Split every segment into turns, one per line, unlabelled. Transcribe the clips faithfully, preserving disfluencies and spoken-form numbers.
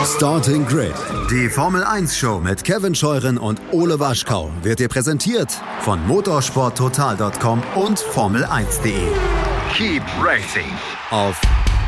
Starting Grid, die Formel eins Show mit Kevin Scheuren und Ole Waschkau wird dir präsentiert von motorsport total punkt com und Formel eins punkt de. Keep racing auf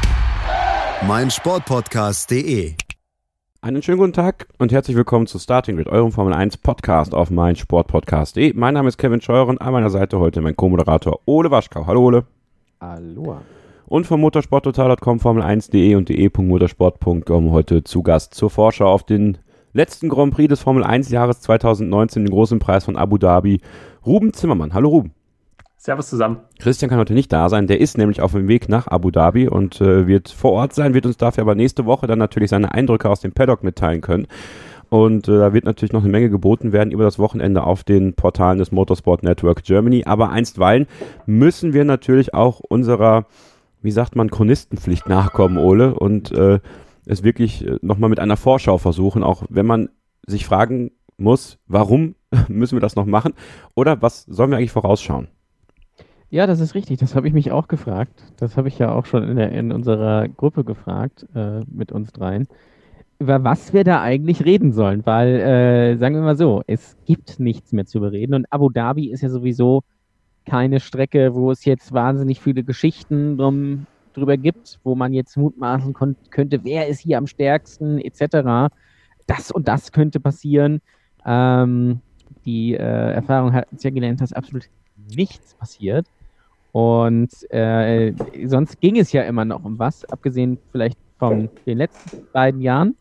meinsportpodcast punkt de.
Einen schönen guten Tag und herzlich willkommen zu Starting Grid, eurem Formel eins Podcast auf meinsportpodcast punkt de. Mein Name ist Kevin Scheuren, an meiner Seite heute mein Co-Moderator Ole Waschkau. Hallo Ole.
Hallo.
Und von motorsport total punkt com, Formel eins punkt de und de punkt motorsport punkt com heute zu Gast zur Vorschau auf den letzten Grand Prix des Formel eins Jahres zwanzig neunzehn, den großen Preis von Abu Dhabi, Ruben Zimmermann. Hallo Ruben.
Servus zusammen.
Christian kann heute nicht da sein, der ist nämlich auf dem Weg nach Abu Dhabi und äh, wird vor Ort sein, wird uns dafür aber nächste Woche dann natürlich seine Eindrücke aus dem Paddock mitteilen können. Und äh, da wird natürlich noch eine Menge geboten werden über das Wochenende auf den Portalen des Motorsport Network Germany. Aber einstweilen müssen wir natürlich auch unserer, wie sagt man, Chronistenpflicht nachkommen, Ole, und äh, es wirklich äh, nochmal mit einer Vorschau versuchen, auch wenn man sich fragen muss, warum müssen wir das noch machen oder was sollen wir eigentlich vorausschauen?
Ja, das ist richtig. Das habe ich mich auch gefragt. Das habe ich ja auch schon in, der, in unserer Gruppe gefragt, äh, mit uns dreien, über was wir da eigentlich reden sollen. Weil, äh, sagen wir mal so, es gibt nichts mehr zu bereden. Und Abu Dhabi ist ja sowieso keine Strecke, wo es jetzt wahnsinnig viele Geschichten drum, drüber gibt, wo man jetzt mutmaßen kon- könnte, wer ist hier am stärksten, et cetera. Das und das könnte passieren. Ähm, die äh, Erfahrung hat uns ja gelernt, dass absolut nichts passiert. Und äh, sonst ging es ja immer noch um was, abgesehen vielleicht von den letzten beiden Jahren.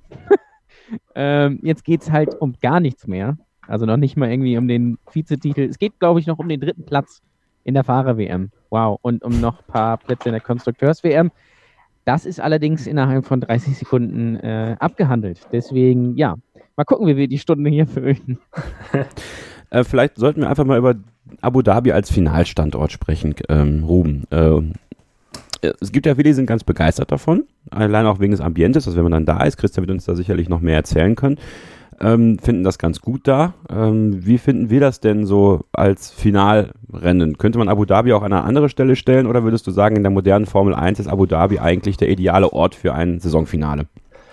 ähm, jetzt geht es halt um gar nichts mehr. Also noch nicht mal irgendwie um den Vizetitel. Es geht, glaube ich, noch um den dritten Platz in der Fahrer-W M. Wow. Und um noch ein paar Plätze in der Konstrukteurs-W M. Das ist allerdings innerhalb von dreißig Sekunden äh, abgehandelt. Deswegen, ja, mal gucken, wie wir die Stunde hier füllen.
Äh, vielleicht sollten wir einfach mal über Abu Dhabi als Finalstandort sprechen, ähm, Ruben. Äh, es gibt ja viele, die sind ganz begeistert davon, allein auch wegen des Ambientes, dass wenn man dann da ist, Christian wird uns da sicherlich noch mehr erzählen können, ähm, finden das ganz gut da. Ähm, wie finden wir das denn so als Finalrennen? Könnte man Abu Dhabi auch an eine andere Stelle stellen oder würdest du sagen, in der modernen Formel eins ist Abu Dhabi eigentlich der ideale Ort für ein Saisonfinale?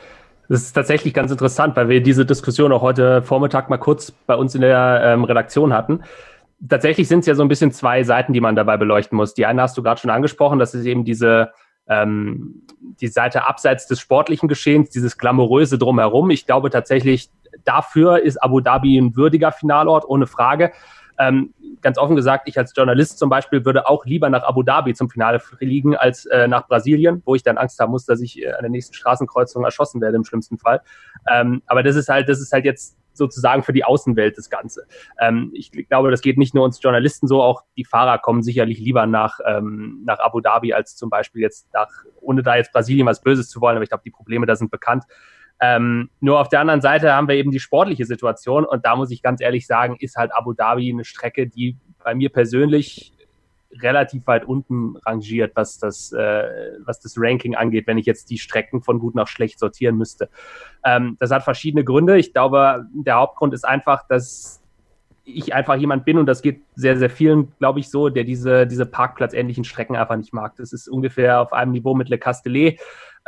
Das ist tatsächlich ganz interessant, weil wir diese Diskussion auch heute Vormittag mal kurz bei uns in der ähm, Redaktion hatten. Tatsächlich sind es ja so ein bisschen zwei Seiten, die man dabei beleuchten muss. Die eine hast du gerade schon angesprochen, das ist eben diese ähm, die Seite abseits des sportlichen Geschehens, dieses glamouröse Drumherum. Ich glaube tatsächlich, dafür ist Abu Dhabi ein würdiger Finalort, ohne Frage. Ähm, ganz offen gesagt, ich als Journalist zum Beispiel würde auch lieber nach Abu Dhabi zum Finale fliegen als äh, nach Brasilien, wo ich dann Angst haben muss, dass ich äh, an der nächsten Straßenkreuzung erschossen werde im schlimmsten Fall. Ähm, aber das ist halt, das ist halt jetzt sozusagen für die Außenwelt das Ganze. Ähm, ich glaube, das geht nicht nur uns Journalisten so, auch die Fahrer kommen sicherlich lieber nach, ähm, nach Abu Dhabi als zum Beispiel jetzt nach, ohne da jetzt Brasilien was Böses zu wollen, aber ich glaube, die Probleme da sind bekannt. Ähm, nur auf der anderen Seite haben wir eben die sportliche Situation und da muss ich ganz ehrlich sagen, ist halt Abu Dhabi eine Strecke, die bei mir persönlich relativ weit unten rangiert, was das, äh, was das Ranking angeht, wenn ich jetzt die Strecken von gut nach schlecht sortieren müsste. Ähm, das hat verschiedene Gründe. Ich glaube, der Hauptgrund ist einfach, dass ich einfach jemand bin und das geht sehr, sehr vielen, glaube ich, so, der diese, diese parkplatzähnlichen Strecken einfach nicht mag. Das ist ungefähr auf einem Niveau mit Le Castellet.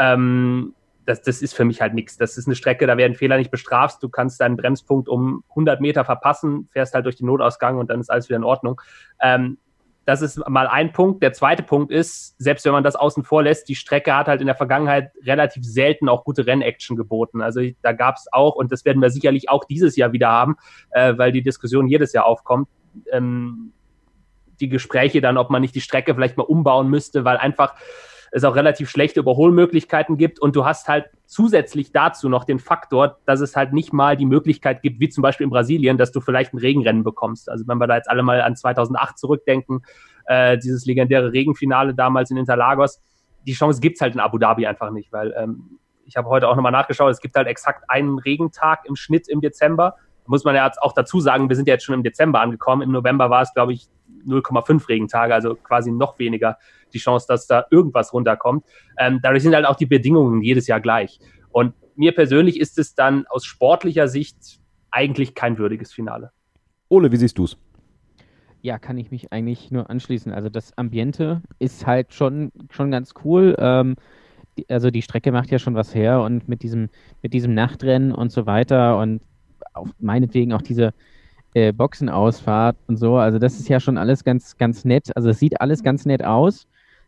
Ähm, Das, das ist für mich halt nichts. Das ist eine Strecke, da werden Fehler nicht bestraft. Du kannst deinen Bremspunkt um hundert Meter verpassen, fährst halt durch den Notausgang und dann ist alles wieder in Ordnung. Ähm, das ist mal ein Punkt. Der zweite Punkt ist, selbst wenn man das außen vor lässt, die Strecke hat halt in der Vergangenheit relativ selten auch gute Rennaction geboten. Also da gab es auch, und das werden wir sicherlich auch dieses Jahr wieder haben, äh, weil die Diskussion jedes Jahr aufkommt, ähm, die Gespräche dann, ob man nicht die Strecke vielleicht mal umbauen müsste, weil einfach es auch relativ schlechte Überholmöglichkeiten gibt und du hast halt zusätzlich dazu noch den Faktor, dass es halt nicht mal die Möglichkeit gibt, wie zum Beispiel in Brasilien, dass du vielleicht ein Regenrennen bekommst. Also wenn wir da jetzt alle mal an zweitausendacht zurückdenken, äh, dieses legendäre Regenfinale damals in Interlagos, die Chance gibt's halt in Abu Dhabi einfach nicht, weil ähm, ich habe heute auch nochmal nachgeschaut, es gibt halt exakt einen Regentag im Schnitt im Dezember. Da muss man ja jetzt auch dazu sagen, wir sind ja jetzt schon im Dezember angekommen. Im November war es, glaube ich, null Komma fünf Regentage, also quasi noch weniger die Chance, dass da irgendwas runterkommt. Ähm, dadurch sind halt auch die Bedingungen jedes Jahr gleich. Und mir persönlich ist es dann aus sportlicher Sicht eigentlich kein würdiges Finale.
Ole, wie siehst du's?
Ja, kann ich mich eigentlich nur anschließen. Also das Ambiente ist halt schon, schon ganz cool. Ähm, die, also die Strecke macht ja schon was her und mit diesem, mit diesem Nachtrennen und so weiter und auch meinetwegen auch diese äh, Boxenausfahrt und so, also das ist ja schon alles ganz, ganz nett, also es sieht alles ganz nett aus,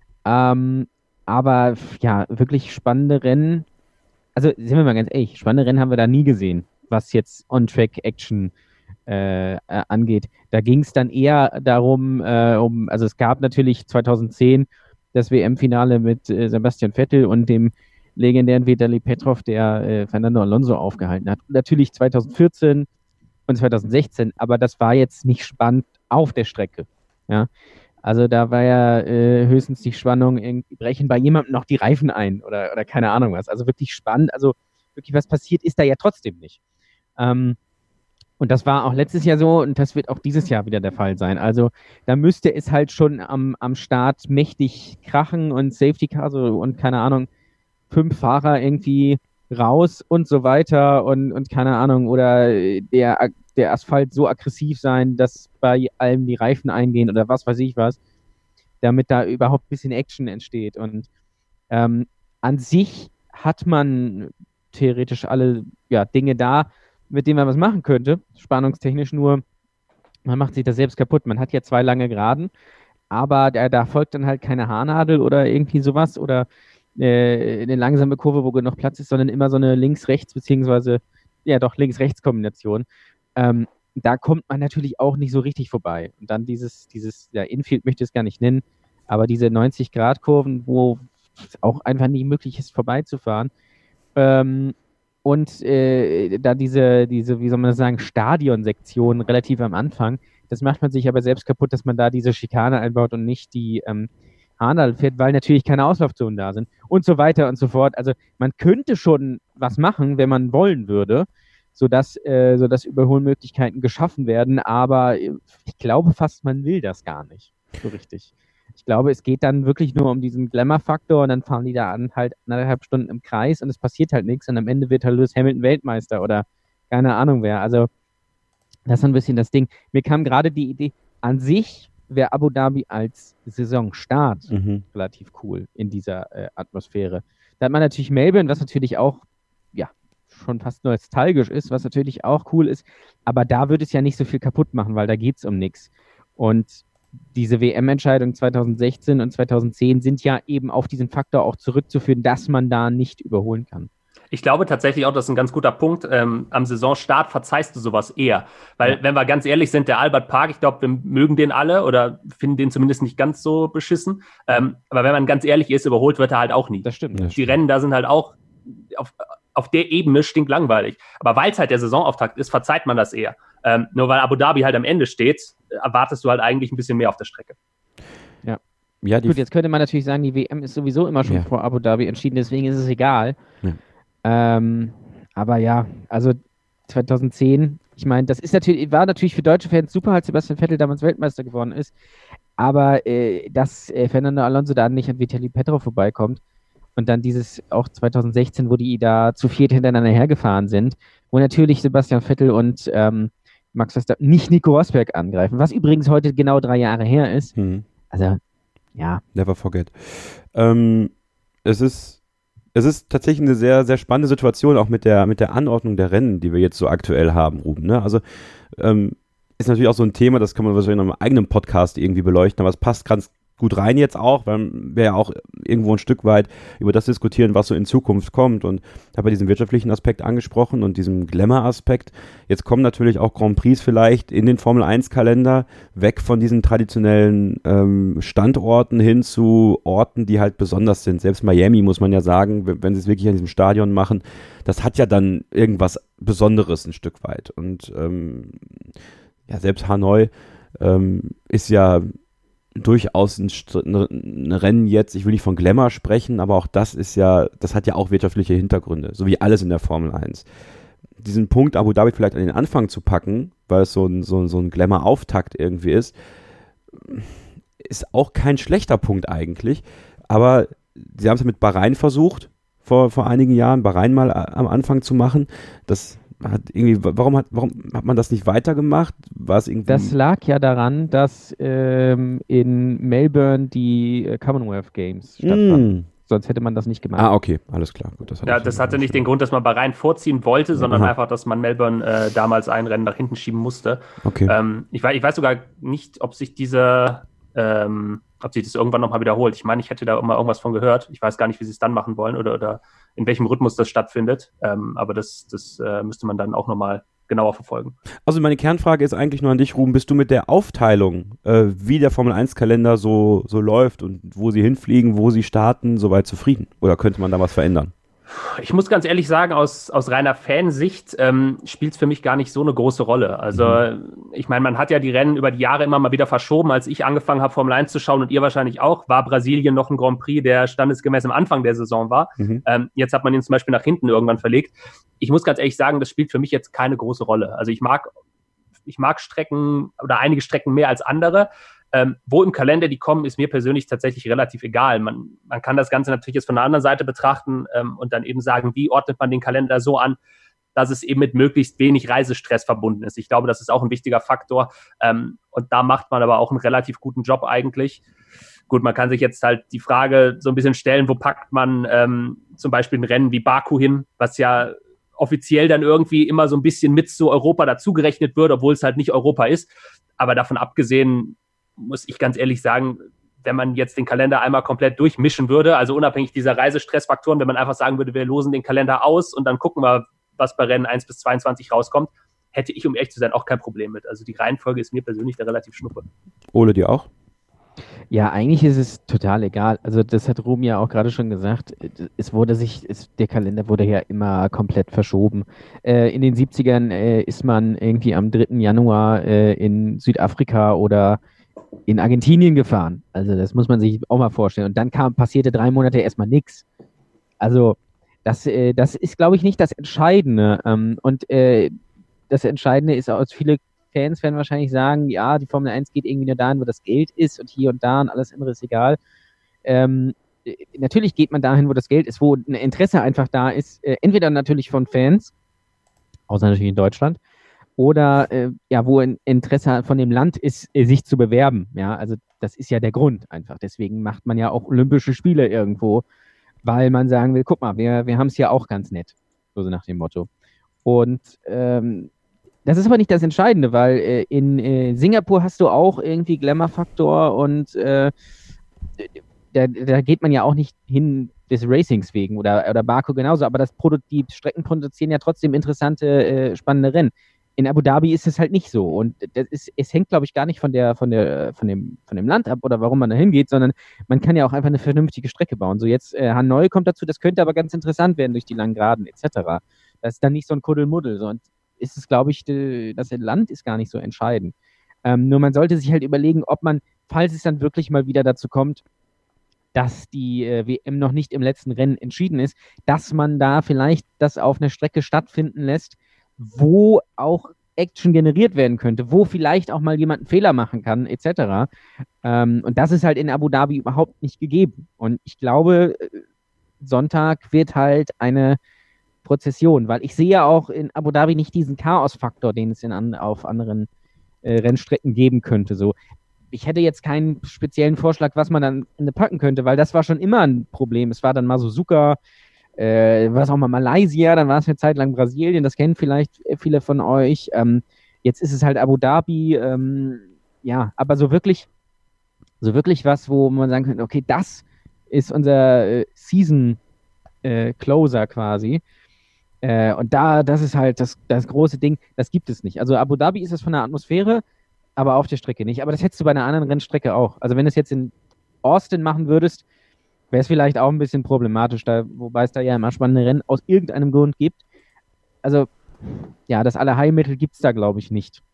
ähm, aber ja, wirklich spannende Rennen, also sind wir mal ganz ehrlich, spannende Rennen haben wir da nie gesehen, was jetzt On-Track-Action äh, äh, angeht. Da ging es dann eher darum, äh, um, also es gab natürlich zweitausendzehn das W M-Finale mit äh, Sebastian Vettel und dem legendären Vitali Petrov, der äh, Fernando Alonso aufgehalten hat. Und natürlich zweitausendvierzehn und zweitausendsechzehn, aber das war jetzt nicht spannend auf der Strecke. Ja? Also da war ja äh, höchstens die Spannung, irgendwie brechen bei jemandem noch die Reifen ein oder, oder keine Ahnung was. Also wirklich spannend, also wirklich was passiert, ist da ja trotzdem nicht. Ähm, und das war auch letztes Jahr so und das wird auch dieses Jahr wieder der Fall sein. Also da müsste es halt schon am, am Start mächtig krachen und Safety Car so, und keine Ahnung, fünf Fahrer irgendwie raus und so weiter und, und keine Ahnung, oder der, der Asphalt so aggressiv sein, dass bei allem die Reifen eingehen oder was weiß ich was, damit da überhaupt ein bisschen Action entsteht. Und ähm, an sich hat man theoretisch alle ja, Dinge da, mit denen man was machen könnte, spannungstechnisch, nur man macht sich das selbst kaputt. Man hat ja zwei lange Geraden, aber da, da folgt dann halt keine Haarnadel oder irgendwie sowas oder äh, eine langsame Kurve, wo genug Platz ist, sondern immer so eine Links-Rechts- beziehungsweise ja doch Links-Rechts-Kombination. Ähm, da kommt man natürlich auch nicht so richtig vorbei. Und dann dieses, dieses ja, Infield möchte ich es gar nicht nennen, aber diese neunzig-Grad-Kurven, wo es auch einfach nicht möglich ist, vorbeizufahren. Ähm, und äh, da diese, diese, wie soll man das sagen, Stadionsektion relativ am Anfang, das macht man sich aber selbst kaputt, dass man da diese Schikane einbaut und nicht die ähm, Haarnadel fährt, weil natürlich keine Auslaufzonen da sind und so weiter und so fort. Also man könnte schon was machen, wenn man wollen würde, sodass, äh, sodass Überholmöglichkeiten geschaffen werden, aber ich glaube fast, man will das gar nicht so richtig. Ich glaube, es geht dann wirklich nur um diesen Glamour-Faktor und dann fahren die da an halt anderthalb Stunden im Kreis und es passiert halt nichts und am Ende wird halt Lewis Hamilton Weltmeister oder keine Ahnung wer. Also das ist ein bisschen das Ding. Mir kam gerade die Idee, an sich wäre Abu Dhabi als Saisonstart mhm. relativ cool in dieser äh, Atmosphäre. Da hat man natürlich Melbourne, was natürlich auch ja schon fast nostalgisch ist, was natürlich auch cool ist, aber da würde es ja nicht so viel kaputt machen, weil da geht es um nichts. Und diese W M-Entscheidung zweitausendsechzehn und zweitausendzehn sind ja eben auf diesen Faktor auch zurückzuführen, dass man da nicht überholen kann.
Ich glaube tatsächlich auch, das ist ein ganz guter Punkt. Ähm, am Saisonstart verzeihst du sowas eher. Weil, ja. wenn wir ganz ehrlich sind, der Albert Park, ich glaube, wir mögen den alle oder finden den zumindest nicht ganz so beschissen. Ähm, aber wenn man ganz ehrlich ist, überholt wird er halt auch nie.
Das stimmt.
Die
das stimmt.
Rennen da sind halt auch auf, auf der Ebene stinklangweilig. Aber weil es halt der Saisonauftakt ist, verzeiht man das eher. Ähm, nur weil Abu Dhabi halt am Ende steht, erwartest du halt eigentlich ein bisschen mehr auf der Strecke.
Ja. Ja, gut, jetzt könnte man natürlich sagen, die W M ist sowieso immer schon ja. vor Abu Dhabi entschieden, deswegen ist es egal. Ja. Ähm, aber ja, also zweitausendzehn, ich meine, das ist natürlich, war natürlich für deutsche Fans super, als Sebastian Vettel damals Weltmeister geworden ist, aber äh, dass äh, Fernando Alonso da nicht an Vitali Petrov vorbeikommt und dann dieses auch zweitausendsechzehn, wo die da zu viert hintereinander hergefahren sind, wo natürlich Sebastian Vettel und ähm, Max Verstappen nicht Nico Rosberg angreifen, was übrigens heute genau drei Jahre her ist. Mhm. Also, ja.
Never forget. Ähm, es ist Es ist tatsächlich eine sehr, sehr spannende Situation, auch mit der, mit der Anordnung der Rennen, die wir jetzt so aktuell haben, Ruben. Ne? Also ähm, ist natürlich auch so ein Thema, das kann man wahrscheinlich in einem eigenen Podcast irgendwie beleuchten, aber es passt ganz gut rein jetzt auch, weil wir ja auch irgendwo ein Stück weit über das diskutieren, was so in Zukunft kommt. Und ich habe ja diesen wirtschaftlichen Aspekt angesprochen und diesen Glamour-Aspekt. Jetzt kommen natürlich auch Grand Prix vielleicht in den Formel eins Kalender, weg von diesen traditionellen ähm, Standorten hin zu Orten, die halt besonders sind. Selbst Miami, muss man ja sagen, wenn, wenn sie es wirklich an diesem Stadion machen, das hat ja dann irgendwas Besonderes ein Stück weit. Und ähm, ja, selbst Hanoi ähm, ist ja durchaus ein, ein Rennen jetzt, ich will nicht von Glamour sprechen, aber auch das ist ja, das hat ja auch wirtschaftliche Hintergründe, so wie alles in der Formel eins. Diesen Punkt Abu Dhabi vielleicht an den Anfang zu packen, weil es so ein, so, so ein Glamour-Auftakt irgendwie ist, ist auch kein schlechter Punkt eigentlich, aber sie haben es mit Bahrain versucht, vor, vor einigen Jahren, Bahrain mal am Anfang zu machen, das hat irgendwie, warum hat, warum hat man das nicht weitergemacht? War es irgendwie?
Das lag ja daran, dass ähm, in Melbourne die äh, Commonwealth Games stattfanden. Mm. sonst hätte man das nicht gemacht.
Ah, okay, alles klar. Gut,
das, ja, das hatte nicht den Grund, dass man Bahrain vorziehen wollte, sondern Aha. einfach, dass man Melbourne äh, damals ein Rennen nach hinten schieben musste.
Okay.
Ähm, ich, weiß, ich weiß sogar nicht, ob sich diese, ähm, ob sich das irgendwann nochmal wiederholt. Ich meine, ich hätte da mal irgendwas von gehört. Ich weiß gar nicht, wie sie es dann machen wollen oder, oder in welchem Rhythmus das stattfindet. Ähm, aber das, das äh, müsste man dann auch nochmal genauer verfolgen.
Also meine Kernfrage ist eigentlich nur an dich, Ruben. Bist du mit der Aufteilung, äh, wie der Formel eins Kalender so, so läuft und wo sie hinfliegen, wo sie starten, soweit zufrieden? Oder könnte man da was verändern?
Ich muss ganz ehrlich sagen, aus, aus reiner Fansicht ähm, spielt es für mich gar nicht so eine große Rolle. Also mhm. ich meine, man hat ja die Rennen über die Jahre immer mal wieder verschoben. Als ich angefangen habe, Formel eins zu schauen und ihr wahrscheinlich auch, war Brasilien noch ein Grand Prix, der standesgemäß am Anfang der Saison war. Mhm. Ähm, jetzt hat man ihn zum Beispiel nach hinten irgendwann verlegt. Ich muss ganz ehrlich sagen, das spielt für mich jetzt keine große Rolle. Also ich mag, ich mag Strecken oder einige Strecken mehr als andere. Ähm, wo im Kalender die kommen, ist mir persönlich tatsächlich relativ egal. Man, man kann das Ganze natürlich jetzt von der anderen Seite betrachten ähm, und dann eben sagen, wie ordnet man den Kalender so an, dass es eben mit möglichst wenig Reisestress verbunden ist. Ich glaube, das ist auch ein wichtiger Faktor ähm, und da macht man aber auch einen relativ guten Job eigentlich. Gut, man kann sich jetzt halt die Frage so ein bisschen stellen, wo packt man ähm, zum Beispiel ein Rennen wie Baku hin, was ja offiziell dann irgendwie immer so ein bisschen mit zu Europa dazugerechnet wird, obwohl es halt nicht Europa ist. Aber davon abgesehen muss ich ganz ehrlich sagen, wenn man jetzt den Kalender einmal komplett durchmischen würde, also unabhängig dieser Reisestressfaktoren, wenn man einfach sagen würde, wir losen den Kalender aus und dann gucken wir, was bei Rennen eins bis zweiundzwanzig rauskommt, hätte ich, um ehrlich zu sein, auch kein Problem mit. Also die Reihenfolge ist mir persönlich da relativ schnuppe.
Ole, dir auch?
Ja, eigentlich ist es total egal. Also das hat Ruben ja auch gerade schon gesagt. Es wurde sich, es, der Kalender wurde ja immer komplett verschoben. Äh, in den siebzigern äh, ist man irgendwie am dritten Januar äh, in Südafrika oder in Argentinien gefahren. Also das muss man sich auch mal vorstellen. Und dann kam, passierte drei Monate erstmal nichts. Also das, äh, das ist, glaube ich, nicht das Entscheidende. Ähm, und äh, das Entscheidende ist auch, viele Fans werden wahrscheinlich sagen, ja, die Formel eins geht irgendwie nur dahin, wo das Geld ist und hier und da und alles andere ist egal. Ähm, natürlich geht man dahin, wo das Geld ist, wo ein Interesse einfach da ist. Äh, entweder natürlich von Fans, außer natürlich in Deutschland, oder äh, ja, wo ein Interesse von dem Land ist, äh, sich zu bewerben. Ja, also das ist ja der Grund einfach. Deswegen macht man ja auch Olympische Spiele irgendwo, weil man sagen will, guck mal, wir, wir haben es ja auch ganz nett. So nach dem Motto. Und ähm, das ist aber nicht das Entscheidende, weil äh, in äh, Singapur hast du auch irgendwie Glamour-Faktor und äh, da, da geht man ja auch nicht hin des Racings wegen oder, oder Baku genauso, aber das Produ- die Strecken produzieren ja trotzdem interessante, äh, spannende Rennen. In Abu Dhabi ist es halt nicht so und das ist, es hängt, glaube ich, gar nicht von der, von der, von dem, von dem Land ab oder warum man da hingeht, sondern man kann ja auch einfach eine vernünftige Strecke bauen. So jetzt äh, Hanoi kommt dazu, das könnte aber ganz interessant werden durch die langen Geraden et cetera. Das ist dann nicht so ein Kuddelmuddel, so, und ist es, glaube ich, de, das Land ist gar nicht so entscheidend. Ähm, nur man sollte sich halt überlegen, ob man, falls es dann wirklich mal wieder dazu kommt, dass die äh, W M noch nicht im letzten Rennen entschieden ist, dass man da vielleicht das auf einer Strecke stattfinden lässt, wo auch Action generiert werden könnte, wo vielleicht auch mal jemand einen Fehler machen kann, et cetera. Ähm, und das ist halt in Abu Dhabi überhaupt nicht gegeben. Und ich glaube, Sonntag wird halt eine Prozession, weil ich sehe ja auch in Abu Dhabi nicht diesen Chaos-Faktor, den es in an, auf anderen äh, Rennstrecken geben könnte. So, ich hätte jetzt keinen speziellen Vorschlag, was man dann packen könnte, weil das war schon immer ein Problem. Es war dann mal Suzuka, äh, war es auch mal Malaysia, dann war es eine Zeit lang Brasilien, das kennen vielleicht viele von euch. Ähm, jetzt ist es halt Abu Dhabi, ähm, ja, aber so wirklich, so wirklich was, wo man sagen könnte, okay, das ist unser äh, Season äh, Closer quasi. Äh, und da, das ist halt das, das große Ding, das gibt es nicht. Also Abu Dhabi ist es von der Atmosphäre, aber auf der Strecke nicht. Aber das hättest du bei einer anderen Rennstrecke auch. Also wenn du es jetzt in Austin machen würdest, wäre es vielleicht auch ein bisschen problematisch, da, wobei es da ja immer spannende Rennen aus irgendeinem Grund gibt. Also, ja, das Allerheilmittel gibt es da, glaube ich, nicht.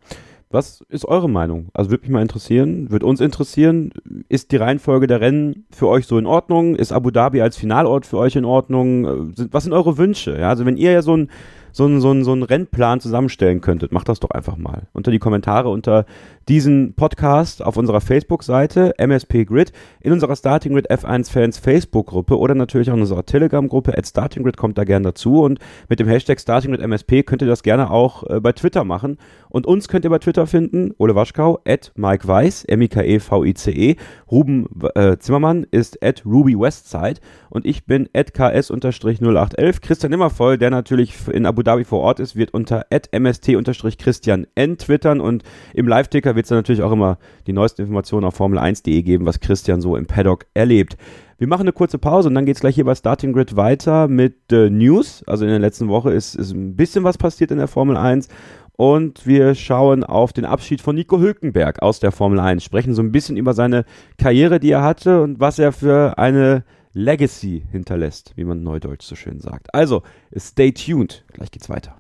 Was ist eure Meinung? Also würde mich mal interessieren, würde uns interessieren, ist die Reihenfolge der Rennen für euch so in Ordnung? Ist Abu Dhabi als Finalort für euch in Ordnung? Was sind eure Wünsche? Ja, also wenn ihr ja so ein, so einen, so einen, so einen Rennplan zusammenstellen könntet, macht das doch einfach mal. Unter die Kommentare unter diesen Podcast auf unserer Facebook-Seite M S P Grid, in unserer Starting Grid F eins Fans Facebook-Gruppe oder natürlich auch in unserer Telegram-Gruppe. At Starting Grid kommt da gerne dazu und mit dem Hashtag Starting Grid M S P könnt ihr das gerne auch äh, bei Twitter machen. Und uns könnt ihr bei Twitter finden, Ole Waschkau, at Mike Weiß, M I K E V I C E, Ruben äh, Zimmermann ist at Ruby Westside und ich bin at K S null acht elf. Christian Immervoll, der natürlich in Abu Dhabi vor Ort ist, wird unter at M S T Christian N twittern und im Live-Ticker wird es dann natürlich auch immer die neuesten Informationen auf Formel eins punkt de geben, was Christian so im Paddock erlebt. Wir machen eine kurze Pause und dann geht es gleich hier bei Starting Grid weiter mit äh, News. Also in der letzten Woche ist, ist ein bisschen was passiert in der Formel eins und wir schauen auf den Abschied von Nico Hülkenberg aus der Formel eins, sprechen so ein bisschen über seine Karriere, die er hatte und was er für eine Legacy hinterlässt, wie man neudeutsch so schön sagt. Also, stay tuned. Gleich geht's weiter.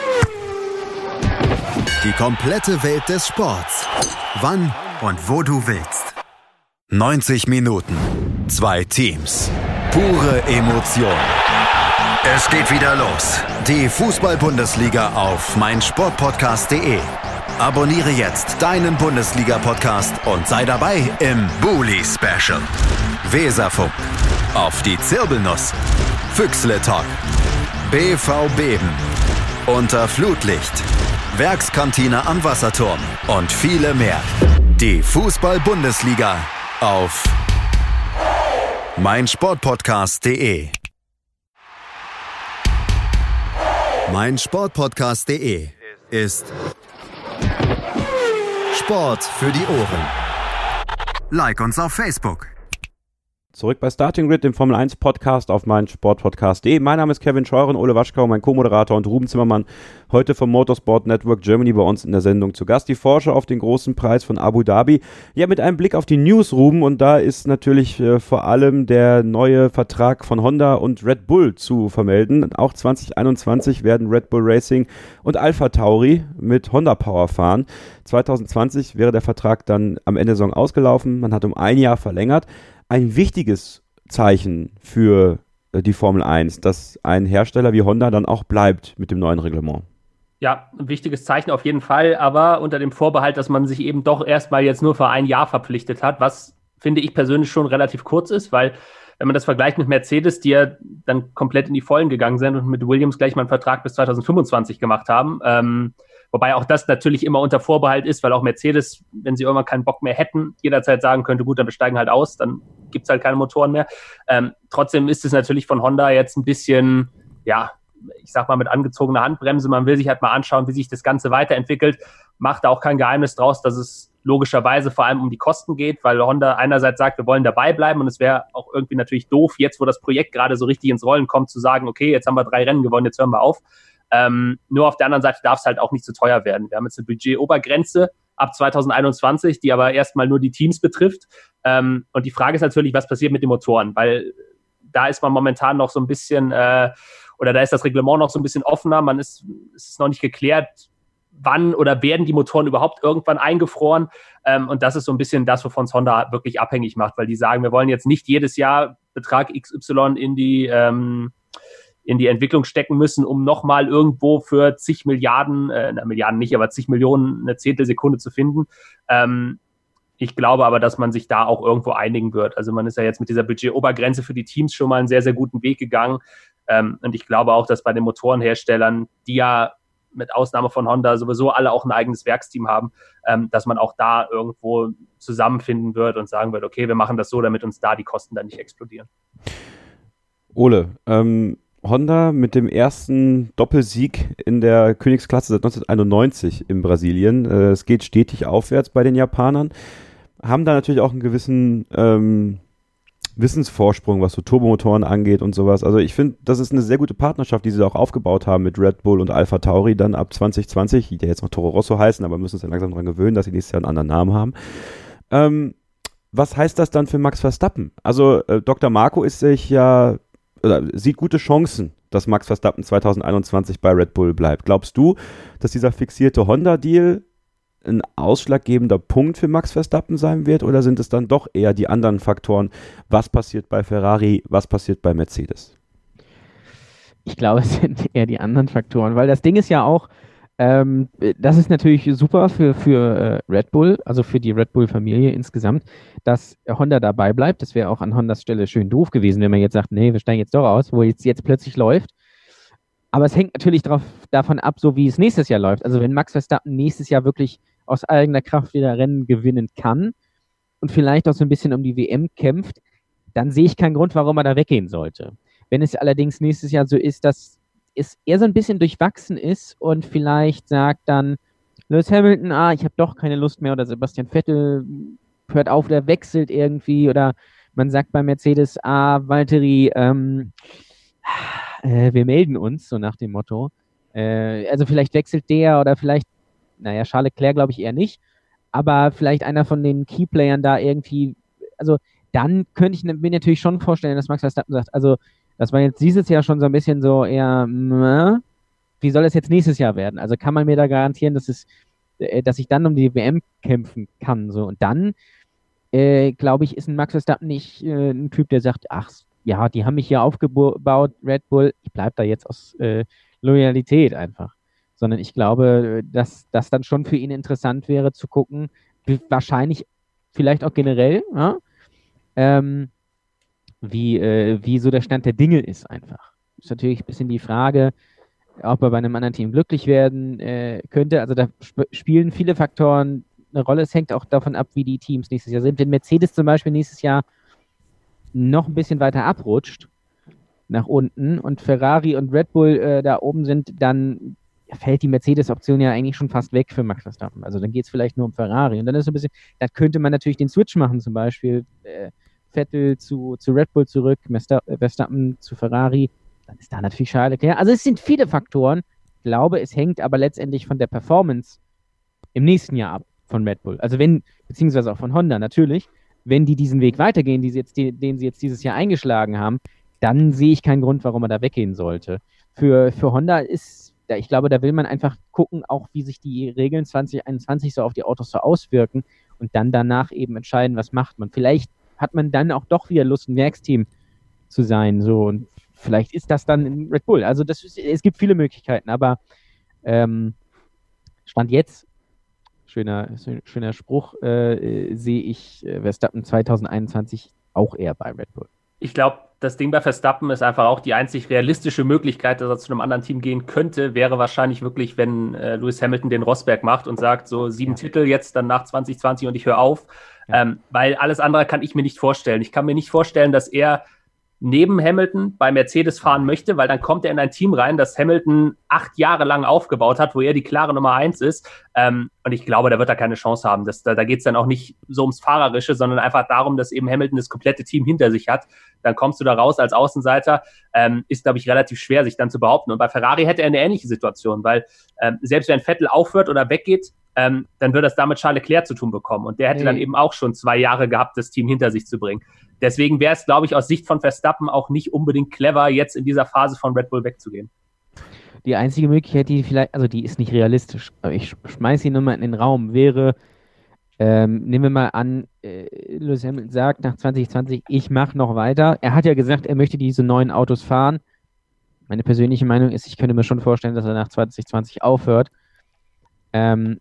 Die komplette Welt des Sports. Wann und wo du willst. neunzig Minuten. Zwei Teams. Pure Emotion. Es geht wieder los. Die Fußball-Bundesliga auf meinsportpodcast punkt de. Abonniere jetzt deinen Bundesliga-Podcast und sei dabei im Bully-Special. Weserfunk. Auf die Zirbelnuss. Füchsle Talk. B V Beben. Unter Flutlicht. Werkskantine am Wasserturm. Und viele mehr. Die Fußball-Bundesliga auf meinsportpodcast punkt de. meinsportpodcast punkt de ist Sport für die Ohren. Like uns auf Facebook.
Zurück bei Starting Grid, dem Formel eins Podcast auf meinsportpodcast punkt de. Mein Name ist Kevin Scheuren, Ole Waschkau, mein Co-Moderator und Ruben Zimmermann, heute vom Motorsport Network Germany bei uns in der Sendung zu Gast. Die Vorschau auf den großen Preis von Abu Dhabi. Ja, mit einem Blick auf die News, Ruben, und da ist natürlich äh, vor allem der neue Vertrag von Honda und Red Bull zu vermelden. Auch zwanzig einundzwanzig werden Red Bull Racing und Alpha Tauri mit Honda Power fahren. zwanzig zwanzig wäre der Vertrag dann am Ende der Saison ausgelaufen. Man hat um ein Jahr verlängert. Ein wichtiges Zeichen für äh, die Formel eins, dass ein Hersteller wie Honda dann auch bleibt mit dem neuen Reglement.
Ja, ein wichtiges Zeichen auf jeden Fall, aber unter dem Vorbehalt, dass man sich eben doch erstmal jetzt nur für ein Jahr verpflichtet hat, was, finde ich persönlich, schon relativ kurz ist, weil wenn man das vergleicht mit Mercedes, die ja dann komplett in die Vollen gegangen sind und mit Williams gleich mal einen Vertrag bis zwanzig fünfundzwanzig gemacht haben, ähm, wobei auch das natürlich immer unter Vorbehalt ist, weil auch Mercedes, wenn sie irgendwann keinen Bock mehr hätten, jederzeit sagen könnte, gut, dann wir steigen halt aus, dann gibt es halt keine Motoren mehr. Ähm, trotzdem ist es natürlich von Honda jetzt ein bisschen, ja, ich sag mal mit angezogener Handbremse. Man will sich halt mal anschauen, wie sich das Ganze weiterentwickelt. Macht da auch kein Geheimnis draus, dass es logischerweise vor allem um die Kosten geht, weil Honda einerseits sagt, wir wollen dabei bleiben und es wäre auch irgendwie natürlich doof, jetzt wo das Projekt gerade so richtig ins Rollen kommt, zu sagen, okay, jetzt haben wir drei Rennen gewonnen, jetzt hören wir auf. Ähm, nur auf der anderen Seite darf es halt auch nicht zu teuer werden. Wir haben jetzt eine Budgetobergrenze ab zwanzig einundzwanzig, die aber erstmal nur die Teams betrifft. Ähm, und die Frage ist natürlich, was passiert mit den Motoren? Weil da ist man momentan noch so ein bisschen, äh, oder da ist das Reglement noch so ein bisschen offener. Man ist, es ist noch nicht geklärt, wann oder werden die Motoren überhaupt irgendwann eingefroren. Ähm, und das ist so ein bisschen das, wovon es Honda wirklich abhängig macht, weil die sagen, wir wollen jetzt nicht jedes Jahr Betrag X Y in die ähm, in die Entwicklung stecken müssen, um nochmal irgendwo für zig Milliarden, äh, na, Milliarden nicht, aber zig Millionen eine Zehntelsekunde zu finden. Ähm, ich glaube aber, dass man sich da auch irgendwo einigen wird. Also man ist ja jetzt mit dieser Budgetobergrenze für die Teams schon mal einen sehr, sehr guten Weg gegangen. Ähm, und ich glaube auch, dass bei den Motorenherstellern, die ja mit Ausnahme von Honda sowieso alle auch ein eigenes Werksteam haben, ähm, dass man auch da irgendwo zusammenfinden wird und sagen wird, okay, wir machen das so, damit uns da die Kosten dann nicht explodieren.
Ole, ähm, Honda mit dem ersten Doppelsieg in der Königsklasse seit neunzehnhunderteinundneunzig in Brasilien. Äh, es geht stetig aufwärts bei den Japanern. Haben da natürlich auch einen gewissen ähm, Wissensvorsprung, was so Turbomotoren angeht und sowas. Also ich finde, das ist eine sehr gute Partnerschaft, die sie auch aufgebaut haben mit Red Bull und Alpha Tauri dann ab zwanzig zwanzig, die jetzt noch Toro Rosso heißen, aber müssen uns ja langsam daran gewöhnen, dass sie nächstes Jahr einen anderen Namen haben. Ähm, was heißt das dann für Max Verstappen? Also äh, Doktor Marco ist sich ja oder sieht gute Chancen, dass Max Verstappen zwanzig einundzwanzig bei Red Bull bleibt. Glaubst du, dass dieser fixierte Honda-Deal ein ausschlaggebender Punkt für Max Verstappen sein wird oder sind es dann doch eher die anderen Faktoren? Was passiert bei Ferrari, was passiert bei Mercedes?
Ich glaube, es sind eher die anderen Faktoren, weil das Ding ist ja auch, ähm, das ist natürlich super für, für äh, Red Bull, also für die Red Bull-Familie insgesamt, dass Honda dabei bleibt. Das wäre auch an Hondas Stelle schön doof gewesen, wenn man jetzt sagt, nee, wir steigen jetzt doch aus, wo jetzt, jetzt plötzlich läuft. Aber es hängt natürlich drauf, davon ab, so wie es nächstes Jahr läuft. Also wenn Max Verstappen nächstes Jahr wirklich aus eigener Kraft wieder Rennen gewinnen kann und vielleicht auch so ein bisschen um die W M kämpft, dann sehe ich keinen Grund, warum er da weggehen sollte. Wenn es allerdings nächstes Jahr so ist, dass es eher so ein bisschen durchwachsen ist und vielleicht sagt dann Lewis Hamilton, ah, ich habe doch keine Lust mehr, oder Sebastian Vettel hört auf, der wechselt irgendwie, oder man sagt bei Mercedes, ah, Valtteri, ähm, äh, wir melden uns, so nach dem Motto. Äh, also vielleicht wechselt der oder vielleicht, naja, Charles Leclerc glaube ich eher nicht, aber vielleicht einer von den Keyplayern da irgendwie, also dann könnte ich mir natürlich schon vorstellen, dass Max Verstappen sagt, also das war jetzt dieses Jahr schon so ein bisschen so eher, mh, wie soll es jetzt nächstes Jahr werden? Also kann man mir da garantieren, dass es, äh, dass ich dann um die W M kämpfen kann, so. Und dann, äh, glaube ich, ist ein Max Verstappen nicht äh, ein Typ, der sagt, ach, ja, die haben mich hier aufgebaut, Red Bull, ich bleibe da jetzt aus äh, Loyalität einfach. Sondern ich glaube, dass das dann schon für ihn interessant wäre, zu gucken, wie, wahrscheinlich vielleicht auch generell, ja, ähm, wie, äh, wie so der Stand der Dinge ist einfach. Ist natürlich ein bisschen die Frage, ob er bei einem anderen Team glücklich werden äh, könnte. Also da sp- spielen viele Faktoren eine Rolle. Es hängt auch davon ab, wie die Teams nächstes Jahr sind. Wenn Mercedes zum Beispiel nächstes Jahr noch ein bisschen weiter abrutscht nach unten und Ferrari und Red Bull äh, da oben sind, dann fällt die Mercedes-Option ja eigentlich schon fast weg für Max Verstappen. Also dann geht es vielleicht nur um Ferrari. Und dann ist so ein bisschen, da könnte man natürlich den Switch machen, zum Beispiel äh, Vettel zu, zu Red Bull zurück, Verstappen zu Ferrari, dann ist da natürlich Charles Leclerc. Also es sind viele Faktoren. Ich glaube, es hängt aber letztendlich von der Performance im nächsten Jahr ab von Red Bull. Also wenn, beziehungsweise auch von Honda natürlich, wenn die diesen Weg weitergehen, die sie jetzt, die, den sie jetzt dieses Jahr eingeschlagen haben, dann sehe ich keinen Grund, warum er da weggehen sollte. Für, für Honda ist, ich glaube, da will man einfach gucken, auch wie sich die Regeln zwanzig einundzwanzig so auf die Autos so auswirken und dann danach eben entscheiden, was macht man. Vielleicht hat man dann auch doch wieder Lust, ein Werksteam zu sein, so, und vielleicht ist das dann in Red Bull. Also das ist, es gibt viele Möglichkeiten, aber ähm, Stand jetzt, schöner, schöner Spruch, äh, sehe ich äh, Verstappen zwanzig einundzwanzig auch eher bei Red Bull.
Ich glaube, das Ding bei Verstappen ist einfach auch die einzig realistische Möglichkeit, dass er zu einem anderen Team gehen könnte, wäre wahrscheinlich wirklich, wenn äh, Lewis Hamilton den Rosberg macht und sagt, so sieben ja. Titel jetzt dann nach zwanzig zwanzig und ich höre auf. Ja. Ähm, weil alles andere kann ich mir nicht vorstellen. Ich kann mir nicht vorstellen, dass er neben Hamilton bei Mercedes fahren möchte, weil dann kommt er in ein Team rein, das Hamilton acht Jahre lang aufgebaut hat, wo er die klare Nummer eins ist. Ähm, und ich glaube, da wird er keine Chance haben. Das, da da geht es dann auch nicht so ums Fahrerische, sondern einfach darum, dass eben Hamilton das komplette Team hinter sich hat. Dann kommst du da raus als Außenseiter. Ähm, ist, glaube ich, relativ schwer, sich dann zu behaupten. Und bei Ferrari hätte er eine ähnliche Situation, weil ähm, selbst wenn Vettel aufhört oder weggeht, ähm, dann wird das damit Charles Leclerc zu tun bekommen. Und der hätte nee. dann eben auch schon zwei Jahre gehabt, das Team hinter sich zu bringen. Deswegen wäre es, glaube ich, aus Sicht von Verstappen auch nicht unbedingt clever, jetzt in dieser Phase von Red Bull wegzugehen.
Die einzige Möglichkeit, die vielleicht, also die ist nicht realistisch, aber ich schmeiße sie nur mal in den Raum, wäre, ähm, nehmen wir mal an, äh, Lewis Hamilton sagt nach zwanzig zwanzig, ich mache noch weiter. Er hat ja gesagt, er möchte diese neuen Autos fahren. Meine persönliche Meinung ist, ich könnte mir schon vorstellen, dass er nach zwanzig zwanzig aufhört. Ähm,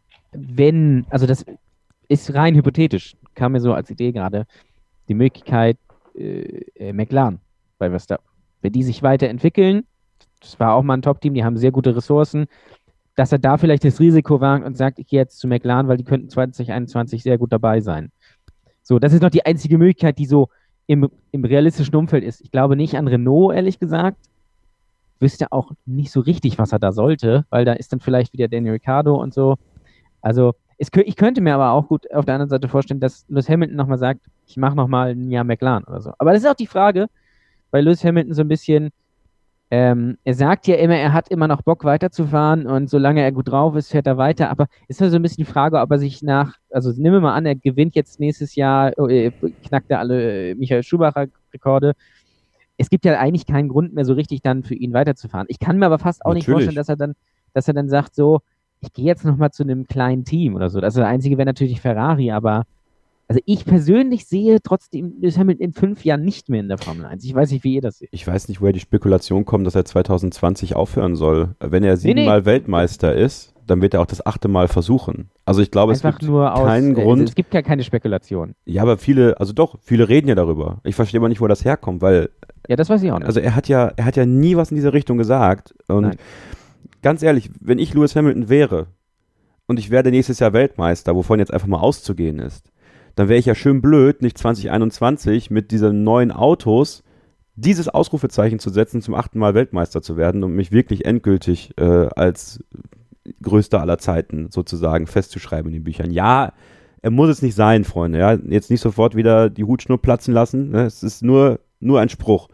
wenn, also das ist rein hypothetisch, kam mir so als Idee gerade, die Möglichkeit, äh, McLaren bei Verstappen, wenn die sich weiterentwickeln, das war auch mal ein Top-Team, die haben sehr gute Ressourcen, dass er da vielleicht das Risiko wagt und sagt, ich gehe jetzt zu McLaren, weil die könnten zwanzig einundzwanzig sehr gut dabei sein. So, das ist noch die einzige Möglichkeit, die so im, im realistischen Umfeld ist. Ich glaube nicht an Renault, ehrlich gesagt. Wüsste auch nicht so richtig, was er da sollte, weil da ist dann vielleicht wieder Daniel Ricciardo und so. Also, es, ich könnte mir aber auch gut auf der anderen Seite vorstellen, dass Lewis Hamilton nochmal sagt, ich mache nochmal ein Jahr McLaren oder so. Aber das ist auch die Frage, bei Lewis Hamilton so ein bisschen, ähm, er sagt ja immer, er hat immer noch Bock weiterzufahren und solange er gut drauf ist, fährt er weiter. Aber es ist halt so ein bisschen die Frage, ob er sich nach, also nehmen wir mal an, er gewinnt jetzt nächstes Jahr, äh, knackt er alle äh, Michael Schumacher-Rekorde. Es gibt ja eigentlich keinen Grund mehr so richtig dann für ihn weiterzufahren. Ich kann mir aber fast auch Natürlich. nicht vorstellen, dass er dann, dass er dann sagt, so, ich gehe jetzt nochmal zu einem kleinen Team oder so. Das, das Einzige wäre natürlich Ferrari, aber Also ich persönlich sehe trotzdem Lewis Hamilton in fünf Jahren nicht mehr in der Formel eins. Ich weiß nicht, wie ihr das seht.
Ich weiß nicht, woher die Spekulation kommt, dass er zwanzig zwanzig aufhören soll. Wenn er siebenmal
Nee, nee.
Weltmeister ist, dann wird er auch das achte Mal versuchen. Also ich glaube,
Einfach
es gibt
nur aus,
keinen
äh,
Grund.
Es gibt ja keine Spekulation.
Ja, aber viele, also doch, viele reden ja darüber. Ich verstehe aber nicht, wo das herkommt, weil,
Ja, das weiß ich auch nicht.
also er hat ja, er hat ja nie was in diese Richtung gesagt. Und
Nein.
ganz ehrlich, wenn ich Lewis Hamilton wäre und ich werde nächstes Jahr Weltmeister, wovon jetzt einfach mal auszugehen ist, dann wäre ich ja schön blöd, nicht zwanzig einundzwanzig mit diesen neuen Autos dieses Ausrufezeichen zu setzen, zum achten Mal Weltmeister zu werden und mich wirklich endgültig äh, als größter aller Zeiten sozusagen festzuschreiben in den Büchern. Ja, er muss es nicht sein, Freunde. Ja? Jetzt nicht sofort wieder die Hutschnur platzen lassen. Ne? Es ist nur, nur ein Spruch.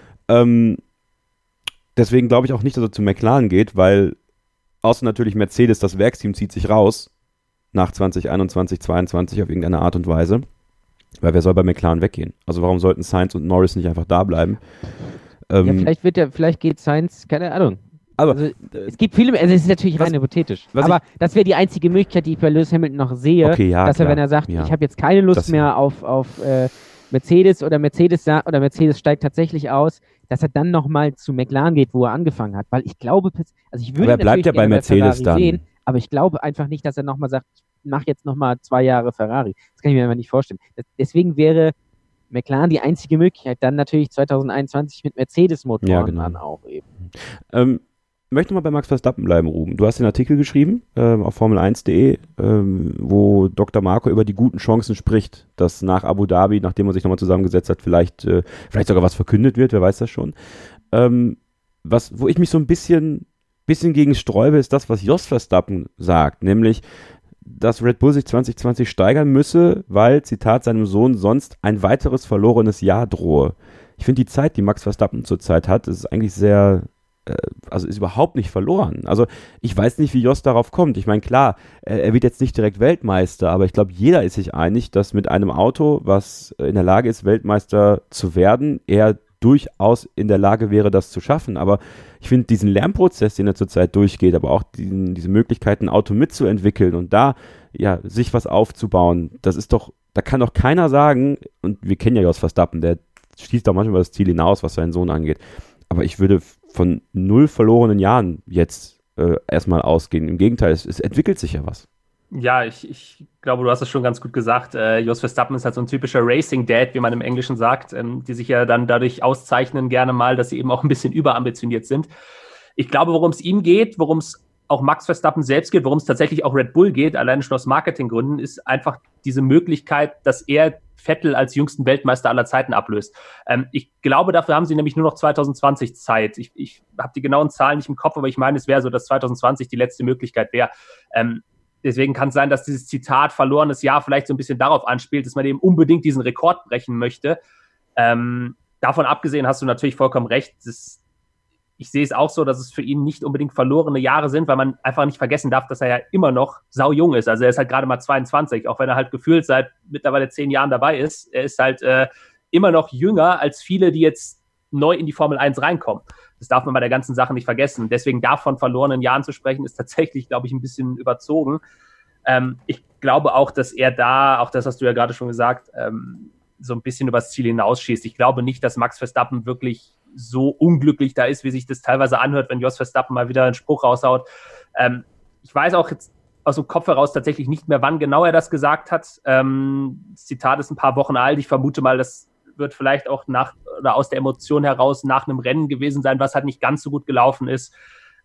Ähm, deswegen glaube ich auch nicht, dass er zu McLaren geht, weil außer natürlich Mercedes, das Werksteam zieht sich raus nach zwanzig einundzwanzig, zweiundzwanzig auf irgendeine Art und Weise. Weil wer soll bei McLaren weggehen? Also warum sollten Sainz und Norris nicht einfach da bleiben? Ähm,
Ja, vielleicht wird der, vielleicht geht Sainz, keine Ahnung.
aber
Also, es gibt viele, also es ist natürlich
Was-
rein hypothetisch.
was
Aber das wäre die einzige Möglichkeit, die ich bei Lewis Hamilton noch sehe,
Okay, ja,
dass er,
klar.
wenn er sagt,
Ja.
ich habe jetzt keine Lust
Das-
mehr auf, auf äh, Mercedes oder Mercedes sa- oder Mercedes steigt tatsächlich aus, dass er dann nochmal zu McLaren geht, wo er angefangen hat. Weil ich glaube, also ich würde
Aber er bleibt
natürlich
ja bei
gerne
Mercedes
Ferrari
dann.
sehen, aber ich glaube einfach nicht, dass er nochmal sagt, ich mache jetzt nochmal zwei Jahre Ferrari. Das kann ich mir einfach nicht vorstellen. Das, deswegen wäre McLaren die einzige Möglichkeit, dann natürlich zwanzig einundzwanzig mit Mercedes-Motoren
Ja, genau.
dann auch eben.
Ähm, möchte mal bei Max Verstappen bleiben, Ruben. Du hast den Artikel geschrieben ähm, auf Formel eins punkt de, ähm, wo Doktor Marco über die guten Chancen spricht, dass nach Abu Dhabi, nachdem man sich nochmal zusammengesetzt hat, vielleicht, äh, vielleicht sogar was verkündet wird, wer weiß das schon. Ähm, was, wo ich mich so ein bisschen, bisschen gegen sträube, ist das, was Jos Verstappen sagt, nämlich, dass Red Bull sich zwanzig zwanzig steigern müsse, weil, Zitat, seinem Sohn sonst ein weiteres verlorenes Jahr drohe. Ich finde die Zeit, die Max Verstappen zurzeit hat, ist eigentlich sehr, äh, also ist überhaupt nicht verloren. Also ich weiß nicht, wie Jos darauf kommt. Ich meine, klar, äh, er wird jetzt nicht direkt Weltmeister, aber ich glaube, jeder ist sich einig, dass mit einem Auto, was in der Lage ist, Weltmeister zu werden, er durchaus in der Lage wäre, das zu schaffen. Aber ich finde diesen Lernprozess, den er zurzeit durchgeht, aber auch diesen, diese Möglichkeit, ein Auto mitzuentwickeln und da ja sich was aufzubauen, das ist doch, da kann doch keiner sagen, und wir kennen ja Jos Verstappen, der schießt doch manchmal das Ziel hinaus, was seinen Sohn angeht. Aber ich würde von null verlorenen Jahren jetzt äh, erstmal ausgehen. Im Gegenteil, es, es entwickelt sich ja was.
Ja, ich, ich glaube, du hast es schon ganz gut gesagt. Äh, Jos Verstappen ist halt so ein typischer Racing-Dad, wie man im Englischen sagt, ähm, die sich ja dann dadurch auszeichnen gerne mal, dass sie eben auch ein bisschen überambitioniert sind. Ich glaube, worum es ihm geht, worum es auch Max Verstappen selbst geht, worum es tatsächlich auch Red Bull geht, allein schon aus Marketinggründen, ist einfach diese Möglichkeit, dass er Vettel als jüngsten Weltmeister aller Zeiten ablöst. Ähm, ich glaube, dafür haben sie nämlich nur noch zwanzig zwanzig Zeit. Ich, ich habe die genauen Zahlen nicht im Kopf, aber ich meine, es wäre so, dass zwanzig zwanzig die letzte Möglichkeit wäre. Ähm, Deswegen kann es sein, dass dieses Zitat verlorenes Jahr vielleicht so ein bisschen darauf anspielt, dass man eben unbedingt diesen Rekord brechen möchte. Ähm, davon abgesehen hast du natürlich vollkommen recht. Das, ich sehe es auch so, dass es für ihn nicht unbedingt verlorene Jahre sind, weil man einfach nicht vergessen darf, dass er ja immer noch saujung ist. Also er ist halt gerade mal zweiundzwanzig, auch wenn er halt gefühlt seit mittlerweile zehn Jahren dabei ist. Er ist halt äh, immer noch jünger als viele, die jetzt neu in die Formel eins reinkommen. Das darf man bei der ganzen Sache nicht vergessen. Deswegen davon verlorenen Jahren zu sprechen, ist tatsächlich, glaube ich, ein bisschen überzogen. Ähm, ich glaube auch, dass er da, auch das hast du ja gerade schon gesagt, ähm, so ein bisschen übers Ziel hinausschießt. Ich glaube nicht, dass Max Verstappen wirklich so unglücklich da ist, wie sich das teilweise anhört, wenn Jos Verstappen mal wieder einen Spruch raushaut. Ähm, ich weiß auch jetzt aus dem Kopf heraus tatsächlich nicht mehr, wann genau er das gesagt hat. Ähm, das Zitat ist ein paar Wochen alt. Ich vermute mal, das wird vielleicht auch nach oder aus der Emotion heraus nach einem Rennen gewesen sein, was halt nicht ganz so gut gelaufen ist.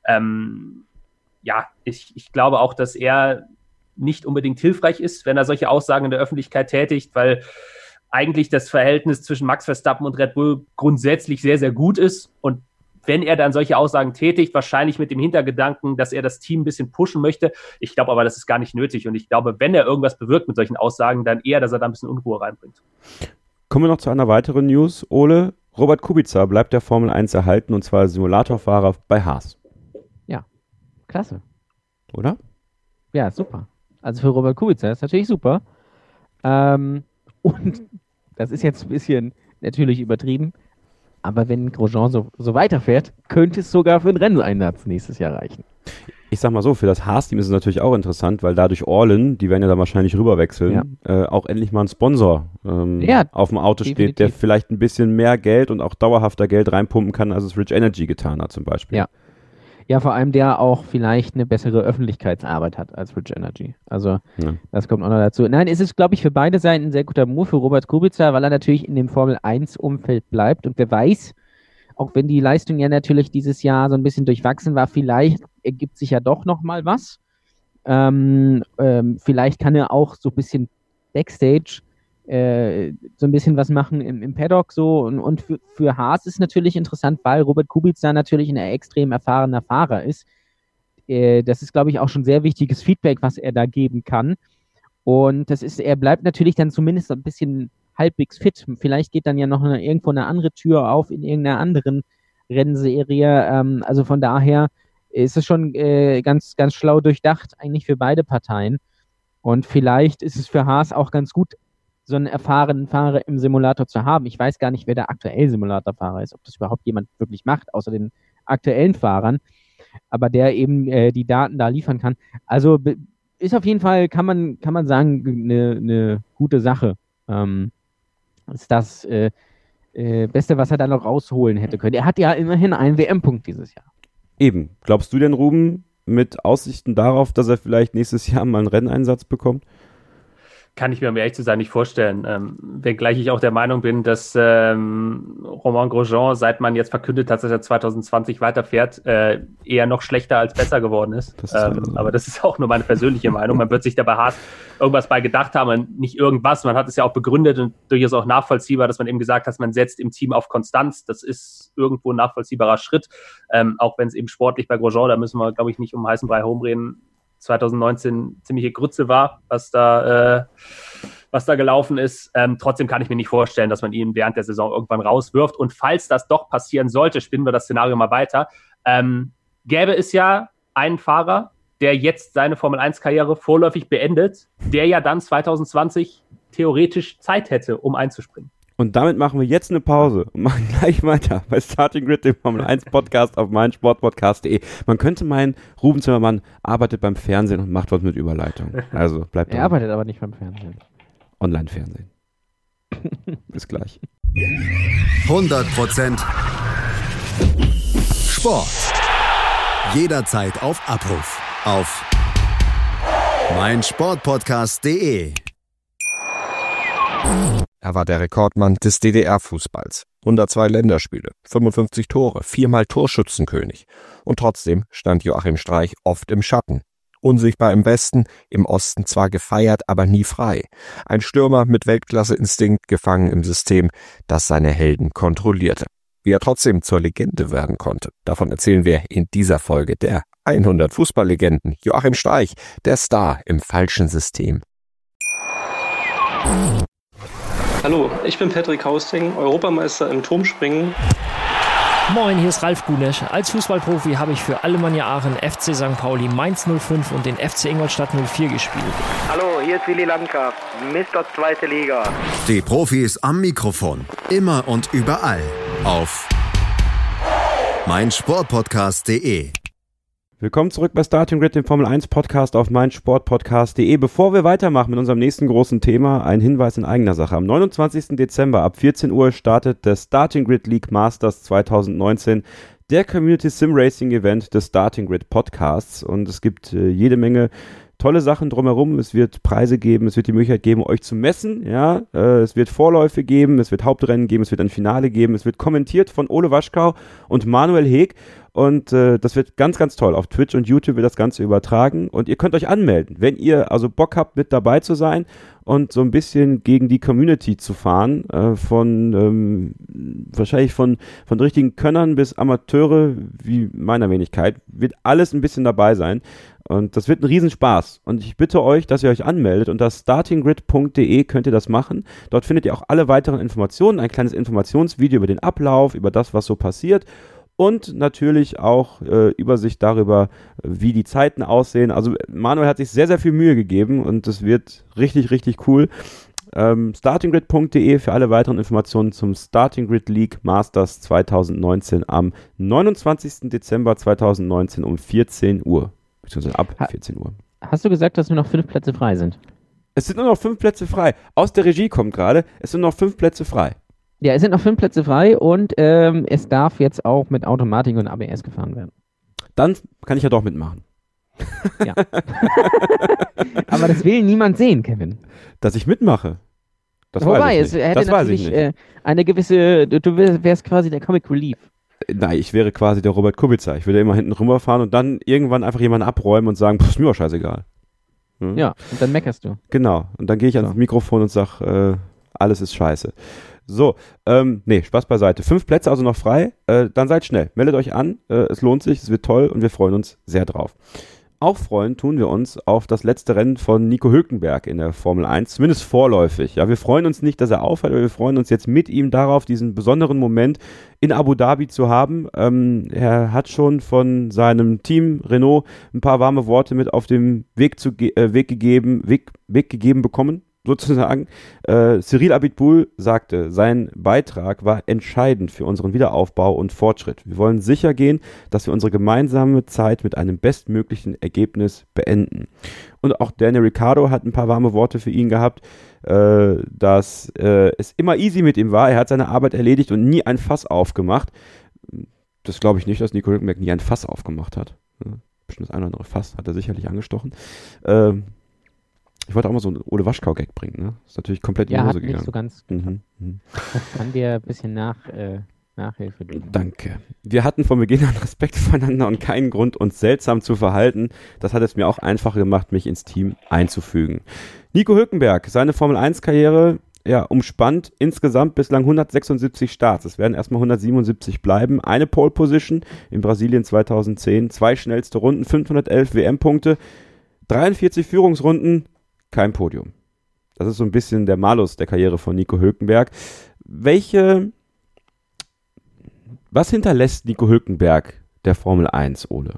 Ähm, ja, ich, ich glaube auch, dass er nicht unbedingt hilfreich ist, wenn er solche Aussagen in der Öffentlichkeit tätigt, weil eigentlich das Verhältnis zwischen Max Verstappen und Red Bull grundsätzlich sehr, sehr gut ist. Und wenn er dann solche Aussagen tätigt, wahrscheinlich mit dem Hintergedanken, dass er das Team ein bisschen pushen möchte. Ich glaube aber, das ist gar nicht nötig. Und ich glaube, wenn er irgendwas bewirkt mit solchen Aussagen, dann eher, dass er da ein bisschen Unruhe reinbringt.
Kommen wir noch zu einer weiteren News. Ole, Robert Kubica bleibt der Formel eins erhalten und zwar Simulatorfahrer bei Haas.
Ja, klasse.
Oder?
Ja, super. Also für Robert Kubica ist natürlich super. Ähm, und das ist jetzt ein bisschen natürlich übertrieben, aber wenn Grosjean so, so weiterfährt, könnte es sogar für einen Renneinsatz nächstes Jahr reichen.
Ich sag mal so, für das Haas-Team ist es natürlich auch interessant, weil dadurch Orlen, die werden ja dann wahrscheinlich rüberwechseln, ja. äh, auch endlich mal ein Sponsor ähm, ja, auf dem Auto definitiv. steht, der vielleicht ein bisschen mehr Geld und auch dauerhafter Geld reinpumpen kann, als es Rich Energy getan hat zum Beispiel.
Ja. Ja, vor allem der auch vielleicht eine bessere Öffentlichkeitsarbeit hat als Rich Energy. Also ja. das kommt auch noch dazu. Nein, es ist, glaube ich, für beide Seiten ein sehr guter Move für Robert Kubica, weil er natürlich in dem Formel eins Umfeld bleibt und wer weiß, auch wenn die Leistung ja natürlich dieses Jahr so ein bisschen durchwachsen war, vielleicht ergibt sich ja doch noch mal was. Ähm, ähm, vielleicht kann er auch so ein bisschen Backstage äh, so ein bisschen was machen im, im Paddock so. Und, und für, für Haas ist natürlich interessant, weil Robert Kubica natürlich ein extrem erfahrener Fahrer ist. Äh, das ist, glaube ich, auch schon sehr wichtiges Feedback, was er da geben kann. Und das ist, er bleibt natürlich dann zumindest ein bisschen halbwegs fit. Vielleicht geht dann ja noch eine, irgendwo eine andere Tür auf in irgendeiner anderen Rennserie. Ähm, also von daher ist es schon äh, ganz, ganz schlau durchdacht, eigentlich für beide Parteien. Und vielleicht ist es für Haas auch ganz gut, so einen erfahrenen Fahrer im Simulator zu haben. Ich weiß gar nicht, wer der aktuell Simulatorfahrer ist, ob das überhaupt jemand wirklich macht, außer den aktuellen Fahrern. Aber der eben äh, die Daten da liefern kann. Also ist auf jeden Fall, kann man, kann man sagen, eine, eine gute Sache. Ähm, ist das äh, äh, Beste, was er da noch rausholen hätte können. Er hat ja immerhin einen W M-Punkt dieses Jahr.
Eben. Glaubst du denn, Ruben, mit Aussichten darauf, dass er vielleicht nächstes Jahr mal einen Renneinsatz bekommt?
Kann ich mir, um ehrlich zu sein, nicht vorstellen. Ähm, wenngleich ich auch der Meinung bin, dass ähm, Romain Grosjean, seit man jetzt verkündet hat, dass er zwanzig zwanzig weiterfährt, äh, eher noch schlechter als besser geworden ist. Das ist ähm, also aber das ist auch nur meine persönliche Meinung. Man wird sich dabei Haas irgendwas bei gedacht haben und nicht irgendwas. Man hat es ja auch begründet und durchaus auch nachvollziehbar, dass man eben gesagt hat, man setzt im Team auf Konstanz. Das ist irgendwo ein nachvollziehbarer Schritt. Ähm, auch wenn es eben sportlich bei Grosjean, da müssen wir, glaube ich, nicht um heißen Brei herumreden, zwanzig neunzehn ziemliche Grütze war, was da, äh, was da gelaufen ist. Ähm, trotzdem kann ich mir nicht vorstellen, dass man ihn während der Saison irgendwann rauswirft. Und falls das doch passieren sollte, spinnen wir das Szenario mal weiter, ähm, gäbe es ja einen Fahrer, der jetzt seine Formel eins Karriere vorläufig beendet, der ja dann zwanzig zwanzig theoretisch Zeit hätte, um einzuspringen.
Und damit machen wir jetzt eine Pause und machen gleich weiter bei Starting Grid, dem Formel eins Podcast auf meinsportpodcast punkt de. Man könnte meinen, Ruben Zimmermann arbeitet beim Fernsehen und macht was mit Überleitung. Also bleibt
Er dran. Arbeitet aber nicht beim Fernsehen.
Online-Fernsehen. Bis gleich.
hundert Prozent Sport. Jederzeit auf Abruf. Auf meinsportpodcast punkt de.
Er war der Rekordmann des D D R-Fußballs. hundertzwei Länderspiele, fünfundfünfzig Tore, viermal Torschützenkönig. Und trotzdem stand Joachim Streich oft im Schatten. Unsichtbar im Westen, im Osten zwar gefeiert, aber nie frei. Ein Stürmer mit Weltklasse-Instinkt, gefangen im System, das seine Helden kontrollierte. Wie er trotzdem zur Legende werden konnte, davon erzählen wir in dieser Folge der hundert Fußballlegenden. Joachim Streich, der Star im falschen System.
Hallo, ich bin Patrick Hausting, Europameister im Turmspringen.
Moin, hier ist Ralf Gunesch. Als Fußballprofi habe ich für Alemannia Aachen, F C Sankt Pauli, Mainz null fünf und den F C Ingolstadt null vier gespielt.
Hallo, hier ist Willi Landgraf, Mister Zweite Liga.
Die Profis am Mikrofon, immer und überall auf meinsportpodcast punkt de.
Willkommen zurück bei Starting Grid, dem Formel eins Podcast auf meinsportpodcast punkt de. Bevor wir weitermachen mit unserem nächsten großen Thema, ein Hinweis in eigener Sache. Am neunundzwanzigsten Dezember ab vierzehn Uhr startet der Starting Grid League Masters zwanzig neunzehn, der Community Sim Racing Event des Starting Grid Podcasts. Und es gibt äh, jede Menge tolle Sachen drumherum. Es wird Preise geben, es wird die Möglichkeit geben, euch zu messen. Ja, äh, es wird Vorläufe geben, es wird Hauptrennen geben, es wird ein Finale geben, es wird kommentiert von Ole Waschkau und Manuel Heeg. Und äh, das wird ganz, ganz toll. Auf Twitch und YouTube wird das Ganze übertragen. Und ihr könnt euch anmelden, wenn ihr also Bock habt, mit dabei zu sein und so ein bisschen gegen die Community zu fahren. Äh, von ähm, wahrscheinlich von, von richtigen Könnern bis Amateure wie meiner Wenigkeit. Wird alles ein bisschen dabei sein. Und das wird ein Riesenspaß. Und ich bitte euch, dass ihr euch anmeldet. Unter starting grid punkt de könnt ihr das machen. Dort findet ihr auch alle weiteren Informationen. Ein kleines Informationsvideo über den Ablauf, über das, was so passiert. Und natürlich auch äh, Übersicht darüber, wie die Zeiten aussehen. Also Manuel hat sich sehr, sehr viel Mühe gegeben und das wird richtig, richtig cool. Ähm, startinggrid punkt de für alle weiteren Informationen zum Starting Grid League Masters zwanzig neunzehn am neunundzwanzigsten Dezember zweitausendneunzehn um vierzehn Uhr. Beziehungsweise ab
ha-
vierzehn Uhr.
Hast du gesagt, dass nur noch fünf Plätze frei sind?
Es sind nur noch fünf Plätze frei. Aus der Regie kommt gerade, es sind noch fünf Plätze frei.
Ja, es sind noch fünf Plätze frei und ähm, es darf jetzt auch mit Automatik und A B S gefahren werden.
Dann kann ich ja doch mitmachen.
Ja. Aber das will niemand sehen, Kevin.
Dass ich mitmache. Das
Wobei,
weiß ich
es
nicht.
hätte
Das weiß ich
natürlich
nicht.
äh, eine gewisse, du, du wär- wärst quasi der Comic Relief.
Nein, ich wäre quasi der Robert Kubica. Ich würde immer hinten rüberfahren und dann irgendwann einfach jemanden abräumen und sagen, pff, ist mir doch scheißegal. Hm?
Ja, und dann meckerst du.
Genau. Und dann gehe ich ans
So.
Mikrofon und sage, äh, alles ist scheiße. So, ähm, nee, Spaß beiseite. Fünf Plätze also noch frei. Äh, dann seid schnell. Meldet euch an. Äh, es lohnt sich, es wird toll und wir freuen uns sehr drauf. Auch freuen tun wir uns auf das letzte Rennen von Nico Hülkenberg in der Formel eins, zumindest vorläufig. Ja, wir freuen uns nicht, dass er aufhört, aber wir freuen uns jetzt mit ihm darauf, diesen besonderen Moment in Abu Dhabi zu haben. Ähm, er hat schon von seinem Team Renault ein paar warme Worte mit auf dem Weg, zu ge- äh, Weg, gegeben, Weg, Weg gegeben bekommen, sozusagen. Äh, Cyril Abitboul sagte, sein Beitrag war entscheidend für unseren Wiederaufbau und Fortschritt. Wir wollen sicher gehen, dass wir unsere gemeinsame Zeit mit einem bestmöglichen Ergebnis beenden. Und auch Daniel Ricciardo hat ein paar warme Worte für ihn gehabt, äh, dass äh, es immer easy mit ihm war. Er hat seine Arbeit erledigt und nie ein Fass aufgemacht. Das glaube ich nicht, dass Nico Hülkenberg nie ein Fass aufgemacht hat. Ja, bestimmt das eine oder andere Fass hat er sicherlich angestochen. Ähm, Ich wollte auch mal so einen Ole Waschkau-Gag bringen, ne? Ist natürlich komplett in
Ja,
die
hat
Hose
nicht
gegangen.
so ganz.
Mhm, mhm.
Das kann dir ein bisschen nach, äh, Nachhilfe geben.
Danke. Wir hatten von Beginn an Respekt voneinander und keinen Grund, uns seltsam zu verhalten. Das hat es mir auch einfacher gemacht, mich ins Team einzufügen. Nico Hülkenberg, seine Formel eins Karriere, ja, umspannt insgesamt bislang hundertsechsundsiebzig Starts. Es werden erstmal hundertsiebenundsiebzig bleiben. Eine Pole Position in Brasilien zweitausendzehn, zwei schnellste Runden, fünfhundertelf W M-Punkte, dreiundvierzig Führungsrunden, kein Podium. Das ist so ein bisschen der Malus der Karriere von Nico Hülkenberg. Welche, was hinterlässt Nico Hülkenberg der Formel eins, Ole?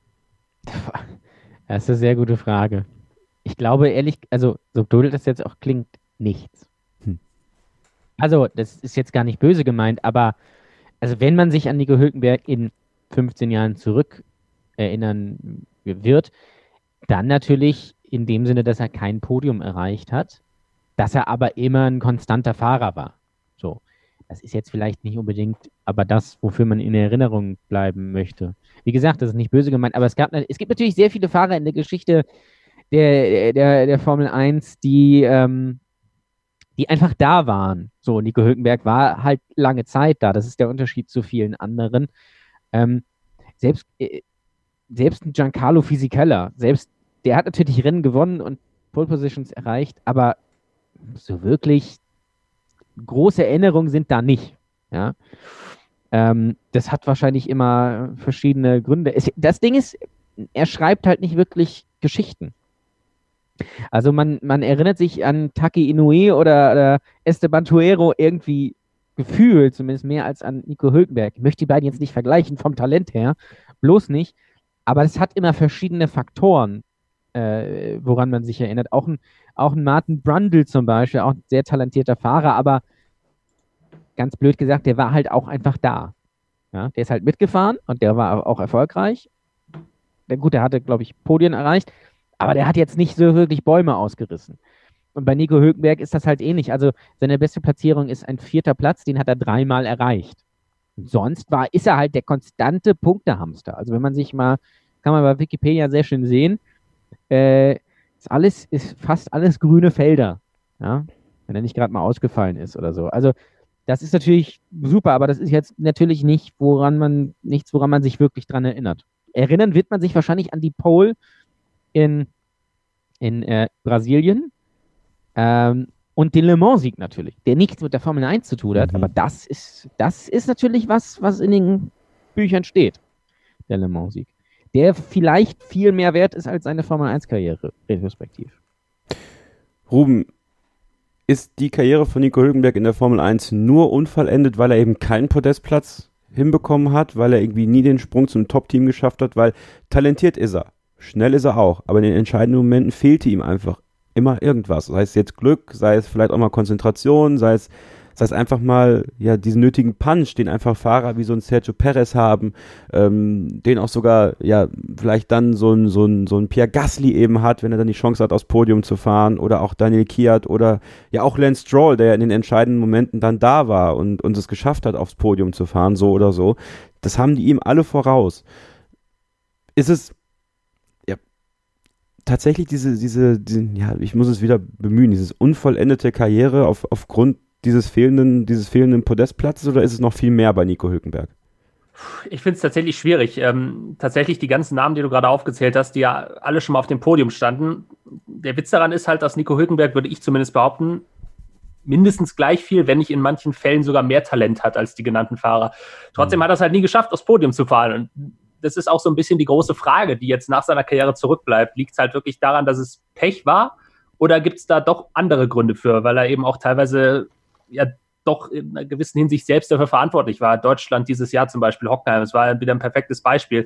Das ist eine sehr gute Frage. Ich glaube ehrlich, also so blöd das jetzt auch klingt, nichts.
Hm.
Also das ist jetzt gar nicht böse gemeint, aber also wenn man sich an Nico Hülkenberg in fünfzehn Jahren zurück erinnern wird, dann natürlich in dem Sinne, dass er kein Podium erreicht hat, dass er aber immer ein konstanter Fahrer war. So, das ist jetzt vielleicht nicht unbedingt, aber das, wofür man in Erinnerung bleiben möchte. Wie gesagt, das ist nicht böse gemeint, aber es gab, es gibt natürlich sehr viele Fahrer in der Geschichte der, der, der Formel eins, die, ähm, die einfach da waren. So, Nico Hülkenberg war halt lange Zeit da. Das ist der Unterschied zu vielen anderen. Ähm, selbst, äh, selbst ein Giancarlo Fisichella, selbst der hat natürlich Rennen gewonnen und Pole Positions erreicht, aber so wirklich große Erinnerungen sind da nicht. Ja? Ähm, das hat wahrscheinlich immer verschiedene Gründe. Es, das Ding ist, er schreibt halt nicht wirklich Geschichten. Also man, man erinnert sich an Taki Inoue oder, oder Esteban Tuero irgendwie gefühlt, zumindest mehr als an Nico Hülkenberg. Ich möchte die beiden jetzt nicht vergleichen vom Talent her, bloß nicht. Aber es hat immer verschiedene Faktoren, äh, woran man sich erinnert. Auch ein, auch ein Martin Brundle zum Beispiel, auch ein sehr talentierter Fahrer, aber ganz blöd gesagt, der war halt auch einfach da. Ja, der ist halt mitgefahren und der war auch erfolgreich. Der, gut, der hatte, glaube ich, Podien erreicht, aber der hat jetzt nicht so wirklich Bäume ausgerissen. Und bei Nico Hülkenberg ist das halt ähnlich. Also seine beste Platzierung ist ein vierter Platz, den hat er dreimal erreicht. Und sonst war, ist er halt der konstante Punktehamster. Also wenn man sich mal, kann man bei Wikipedia sehr schön sehen, äh, ist alles, ist fast alles grüne Felder. Ja? Wenn er nicht gerade mal ausgefallen ist oder so. Also das ist natürlich super, aber das ist jetzt natürlich nicht, woran man, nichts, woran man sich wirklich dran erinnert. Erinnern wird man sich wahrscheinlich an die Pole in, in äh, Brasilien ähm, und den Le Mans-Sieg natürlich, der nichts mit der Formel eins zu tun hat,
Mhm.
aber das ist, das ist natürlich was, was in den Büchern steht, der Le Mans-Sieg. Der vielleicht viel mehr wert ist als seine Formel eins Karriere, retrospektiv.
Ruben, ist die Karriere von Nico Hülkenberg in der Formel eins nur unvollendet, weil er eben keinen Podestplatz hinbekommen hat, weil er irgendwie nie den Sprung zum Top-Team geschafft hat, weil talentiert ist er, schnell ist er auch, aber in den entscheidenden Momenten fehlte ihm einfach immer irgendwas. Sei es jetzt Glück, sei es vielleicht auch mal Konzentration, sei es, sei es einfach mal ja diesen nötigen Punch, den einfach Fahrer wie so ein Sergio Perez haben, ähm, den auch sogar ja vielleicht dann so ein, so ein, so ein Pierre Gasly eben hat, wenn er dann die Chance hat, aufs Podium zu fahren, oder auch Daniel Kvyat oder ja auch Lance Stroll, der ja in den entscheidenden Momenten dann da war und, und es geschafft hat, aufs Podium zu fahren, so oder so. Das haben die ihm alle voraus. Ist es ja tatsächlich diese, diese, diese, ja, ich muss es wieder bemühen, dieses unvollendete Karriere auf, aufgrund dieses fehlenden, dieses fehlenden Podestplatzes, oder ist es noch viel mehr bei Nico Hülkenberg?
Ich finde es tatsächlich schwierig. Ähm, tatsächlich die ganzen Namen, die du gerade aufgezählt hast, die ja alle schon mal auf dem Podium standen. Der Witz daran ist halt, dass Nico Hülkenberg, würde ich zumindest behaupten, mindestens gleich viel, wenn nicht in manchen Fällen sogar mehr Talent hat als die genannten Fahrer. Trotzdem mhm. hat er es halt nie geschafft, aufs Podium zu fahren. Und das ist auch so ein bisschen die große Frage, die jetzt nach seiner Karriere zurückbleibt. Liegt es halt wirklich daran, dass es Pech war? Oder gibt es da doch andere Gründe für? Weil er eben auch teilweise ja doch in einer gewissen Hinsicht selbst dafür verantwortlich war. Deutschland dieses Jahr zum Beispiel, Hockenheim, es war wieder ein perfektes Beispiel.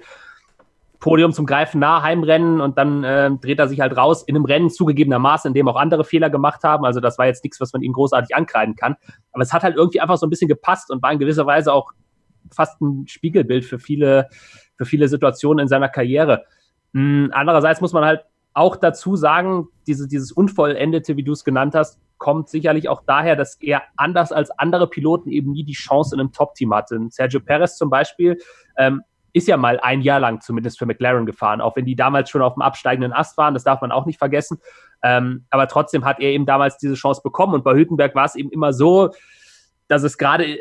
Podium zum Greifen nah, Heimrennen, und dann äh, dreht er sich halt raus in einem Rennen zugegebenermaßen, in dem auch andere Fehler gemacht haben. Also das war jetzt nichts, was man ihm großartig ankreiden kann. Aber es hat halt irgendwie einfach so ein bisschen gepasst und war in gewisser Weise auch fast ein Spiegelbild für viele, für viele Situationen in seiner Karriere. Mhm. Andererseits muss man halt auch dazu sagen, diese, dieses Unvollendete, wie du es genannt hast, kommt sicherlich auch daher, dass er anders als andere Piloten eben nie die Chance in einem Top-Team hatte. Sergio Perez zum Beispiel ähm, ist ja mal ein Jahr lang zumindest für McLaren gefahren, auch wenn die damals schon auf dem absteigenden Ast waren, das darf man auch nicht vergessen. Ähm, aber trotzdem hat er eben damals diese Chance bekommen, und bei Hülkenberg war es eben immer so, dass es gerade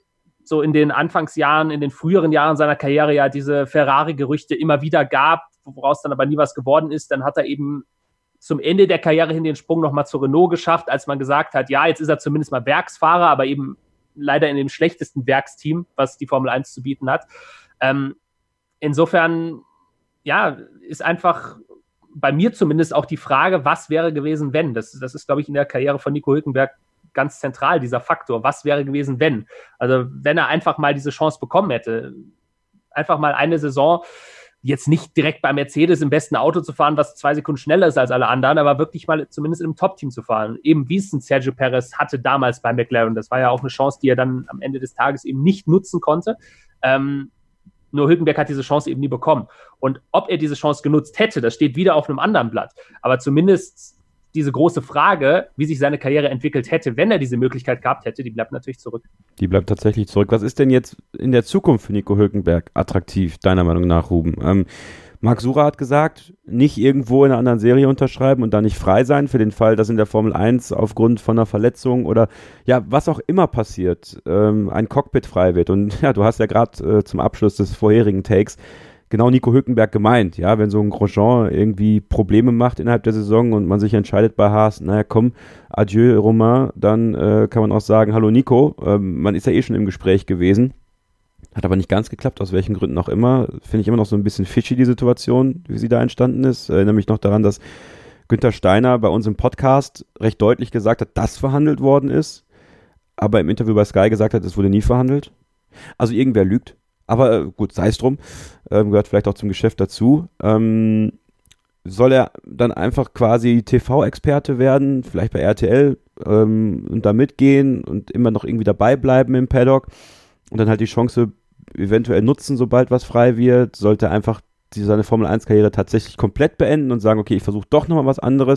so in den Anfangsjahren, in den früheren Jahren seiner Karriere ja diese Ferrari-Gerüchte immer wieder gab, woraus dann aber nie was geworden ist. Dann hat er eben zum Ende der Karriere hin den Sprung nochmal zu Renault geschafft, als man gesagt hat, ja, jetzt ist er zumindest mal Werksfahrer, aber eben leider in dem schlechtesten Werksteam, was die Formel eins zu bieten hat. Ähm, insofern, ja, ist einfach bei mir zumindest auch die Frage, was wäre gewesen, wenn? Das, das ist, glaube ich, in der Karriere von Nico Hülkenberg ganz zentral, dieser Faktor. Was wäre gewesen, wenn? Also wenn er einfach mal diese Chance bekommen hätte, einfach mal eine Saison, jetzt nicht direkt bei Mercedes im besten Auto zu fahren, was zwei Sekunden schneller ist als alle anderen, aber wirklich mal zumindest im Top-Team zu fahren. Eben wie es ein Sergio Perez hatte damals bei McLaren. Das war ja auch eine Chance, die er dann am Ende des Tages eben nicht nutzen konnte. Ähm, nur Hülkenberg hat diese Chance eben nie bekommen. Und ob er diese Chance genutzt hätte, das steht wieder auf einem anderen Blatt. Aber zumindest diese große Frage, wie sich seine Karriere entwickelt hätte, wenn er diese Möglichkeit gehabt hätte, die bleibt natürlich zurück.
Die bleibt tatsächlich zurück. Was ist denn jetzt in der Zukunft für Nico Hülkenberg attraktiv, deiner Meinung nach, Ruben? Ähm, Marc Surer hat gesagt, nicht irgendwo in einer anderen Serie unterschreiben und dann nicht frei sein für den Fall, dass in der Formel eins aufgrund von einer Verletzung oder ja, was auch immer passiert, ähm, ein Cockpit frei wird. Und ja, du hast ja gerade äh, zum Abschluss des vorherigen Takes genau Nico Hülkenberg gemeint, ja, wenn so ein Grosjean irgendwie Probleme macht innerhalb der Saison und man sich entscheidet bei Haas, naja komm, adieu Romain, dann äh, kann man auch sagen, hallo Nico, ähm, man ist ja eh schon im Gespräch gewesen, hat aber nicht ganz geklappt, aus welchen Gründen auch immer, finde ich immer noch so ein bisschen fishy die Situation, wie sie da entstanden ist, erinnere mich noch daran, dass Günther Steiner bei uns im Podcast recht deutlich gesagt hat, dass verhandelt worden ist, aber im Interview bei Sky gesagt hat, es wurde nie verhandelt, also irgendwer lügt. Aber äh, gut, sei es drum, ähm, gehört vielleicht auch zum Geschäft dazu. Ähm, soll er dann einfach quasi T V-Experte werden, vielleicht bei R T L ähm, und da mitgehen und immer noch irgendwie dabei bleiben im Paddock und dann halt die Chance eventuell nutzen, sobald was frei wird? Sollte er einfach die, seine Formel eins Karriere tatsächlich komplett beenden und sagen, okay, ich versuche doch nochmal was anderes?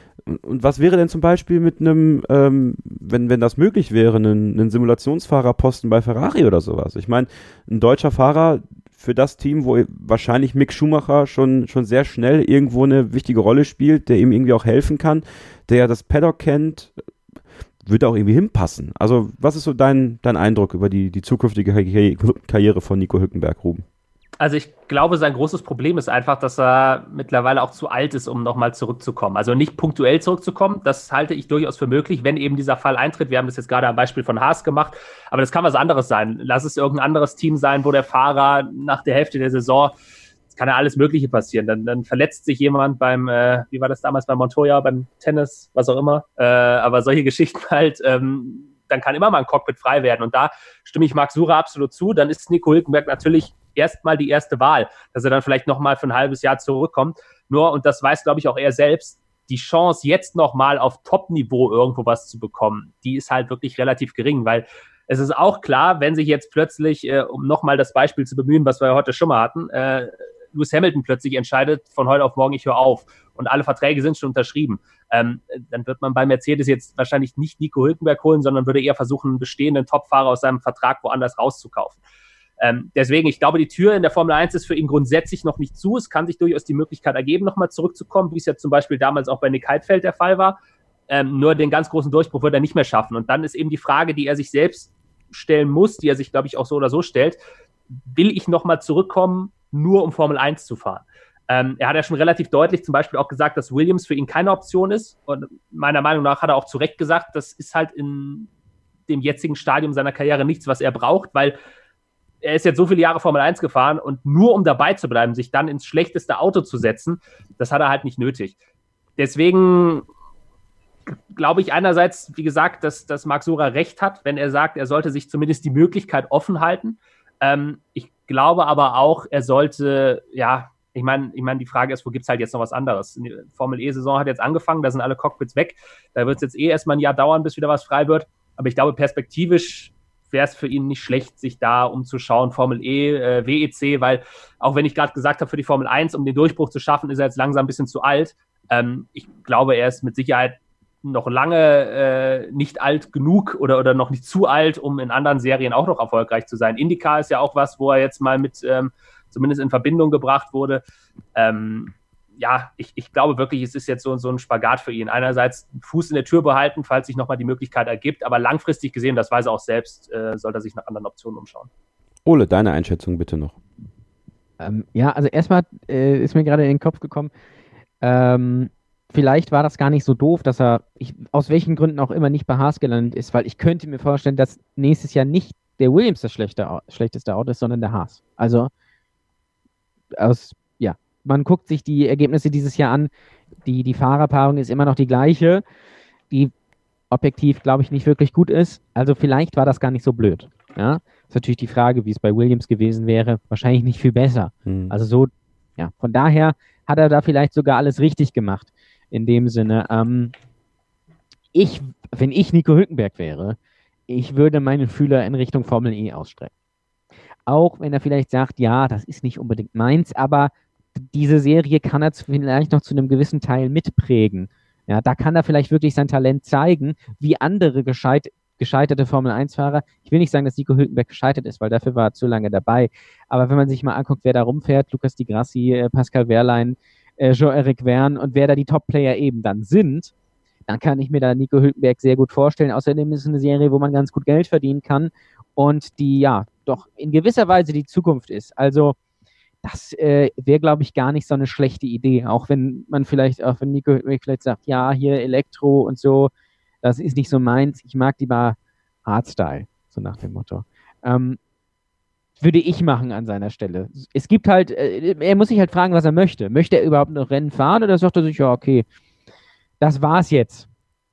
Und was wäre denn zum Beispiel mit einem, ähm, wenn, wenn das möglich wäre, einen, einen Simulationsfahrerposten bei Ferrari oder sowas? Ich meine, ein deutscher Fahrer für das Team, wo wahrscheinlich Mick Schumacher schon, schon sehr schnell irgendwo eine wichtige Rolle spielt, der ihm irgendwie auch helfen kann, der ja das Paddock kennt, würde auch irgendwie hinpassen. Also was ist so dein, dein Eindruck über die, die zukünftige Karriere von Nico Hülkenberg, Ruben?
Also ich glaube, sein großes Problem ist einfach, dass er mittlerweile auch zu alt ist, um nochmal zurückzukommen. Also nicht punktuell zurückzukommen, das halte ich durchaus für möglich, wenn eben dieser Fall eintritt. Wir haben das jetzt gerade am Beispiel von Haas gemacht, aber das kann was anderes sein. Lass es irgendein anderes Team sein, wo der Fahrer nach der Hälfte der Saison, es kann ja alles Mögliche passieren. Dann, dann verletzt sich jemand beim, äh, wie war das damals bei Montoya, beim Tennis, was auch immer. Äh, aber solche Geschichten halt, ähm, dann kann immer mal ein Cockpit frei werden. Und da stimme ich Marc Surer absolut zu. Dann ist Nico Hülkenberg natürlich erstmal die erste Wahl, dass er dann vielleicht nochmal für ein halbes Jahr zurückkommt. Nur, und das weiß, glaube ich, auch er selbst, die Chance, jetzt nochmal auf Top-Niveau irgendwo was zu bekommen, die ist halt wirklich relativ gering, weil es ist auch klar, wenn sich jetzt plötzlich, äh, um nochmal das Beispiel zu bemühen, was wir ja heute schon mal hatten, äh, Lewis Hamilton plötzlich entscheidet, von heute auf morgen, ich höre auf und alle Verträge sind schon unterschrieben, ähm, dann wird man bei Mercedes jetzt wahrscheinlich nicht Nico Hülkenberg holen, sondern würde eher versuchen, einen bestehenden Topfahrer aus seinem Vertrag woanders rauszukaufen. Ähm, deswegen, ich glaube, die Tür in der Formel eins ist für ihn grundsätzlich noch nicht zu. Es kann sich durchaus die Möglichkeit ergeben, nochmal zurückzukommen, wie es ja zum Beispiel damals auch bei Nick Heidfeld der Fall war. Ähm, nur den ganz großen Durchbruch wird er nicht mehr schaffen. Und dann ist eben die Frage, die er sich selbst stellen muss, die er sich, glaube ich, auch so oder so stellt, will ich nochmal zurückkommen, nur um Formel eins zu fahren? Ähm, er hat ja schon relativ deutlich zum Beispiel auch gesagt, dass Williams für ihn keine Option ist. Und meiner Meinung nach hat er auch zu Recht gesagt, das ist halt in dem jetzigen Stadium seiner Karriere nichts, was er braucht, weil er ist jetzt so viele Jahre Formel eins gefahren und nur um dabei zu bleiben, sich dann ins schlechteste Auto zu setzen, das hat er halt nicht nötig. Deswegen glaube ich einerseits, wie gesagt, dass, dass Marc Surer recht hat, wenn er sagt, er sollte sich zumindest die Möglichkeit offen halten. Ähm, ich glaube aber auch, er sollte, ja, ich meine, ich meine, die Frage ist, wo gibt es halt jetzt noch was anderes? Die Formel-E-Saison hat jetzt angefangen, da sind alle Cockpits weg, da wird es jetzt eh erstmal ein Jahr dauern, bis wieder was frei wird, aber ich glaube, perspektivisch wäre es für ihn nicht schlecht, sich da umzuschauen, Formel E, äh, W E C, weil auch wenn ich gerade gesagt habe, für die Formel eins, um den Durchbruch zu schaffen, ist er jetzt langsam ein bisschen zu alt. Ähm, ich glaube, er ist mit Sicherheit noch lange äh, nicht alt genug oder, oder noch nicht zu alt, um in anderen Serien auch noch erfolgreich zu sein. IndyCar ist ja auch was, wo er jetzt mal mit ähm, zumindest in Verbindung gebracht wurde. Ähm, ja, ich, ich glaube wirklich, es ist jetzt so, so ein Spagat für ihn. Einerseits Fuß in der Tür behalten, falls sich nochmal die Möglichkeit ergibt, aber langfristig gesehen, das weiß er auch selbst, äh, sollte er sich nach anderen Optionen umschauen.
Ole, deine Einschätzung bitte noch.
Ähm, ja, also erstmal äh, ist mir gerade in den Kopf gekommen, ähm, vielleicht war das gar nicht so doof, dass er, ich, aus welchen Gründen auch immer, nicht bei Haas gelandet ist, weil ich könnte mir vorstellen, dass nächstes Jahr nicht der Williams das schlechte, schlechteste Auto ist, sondern der Haas. Also, aus, ja, man guckt sich die Ergebnisse dieses Jahr an, die, die Fahrerpaarung ist immer noch die gleiche, die objektiv, glaube ich, nicht wirklich gut ist. Also vielleicht war das gar nicht so blöd. Ja? Ist natürlich die Frage, wie es bei Williams gewesen wäre. Wahrscheinlich nicht viel besser. Hm. Also so, ja, von daher hat er da vielleicht sogar alles richtig gemacht. In dem Sinne, ähm, ich, wenn ich Nico Hülkenberg wäre, ich würde meine Fühler in Richtung Formel E ausstrecken. Auch wenn er vielleicht sagt, ja, das ist nicht unbedingt meins, aber diese Serie kann er vielleicht noch zu einem gewissen Teil mitprägen. Ja, da kann er vielleicht wirklich sein Talent zeigen, wie andere gescheit, gescheiterte Formel eins Fahrer. Ich will nicht sagen, dass Nico Hülkenberg gescheitert ist, weil dafür war er zu lange dabei. Aber wenn man sich mal anguckt, wer da rumfährt, Lucas Di Grassi, äh, Pascal Wehrlein, äh, Jean-Éric Vergne und wer da die Top-Player eben dann sind, dann kann ich mir da Nico Hülkenberg sehr gut vorstellen. Außerdem ist es eine Serie, wo man ganz gut Geld verdienen kann und die ja doch in gewisser Weise die Zukunft ist. Also das äh, wäre, glaube ich, gar nicht so eine schlechte Idee. Auch wenn man vielleicht, auch wenn Nico Hülkenberg vielleicht sagt, ja, hier Elektro und so, das ist nicht so meins. Ich mag lieber Hardstyle, so nach dem Motto. Ähm, würde ich machen an seiner Stelle. Es gibt halt, äh, er muss sich halt fragen, was er möchte. Möchte er überhaupt noch Rennen fahren oder sagt er sich, ja, okay, das war's jetzt.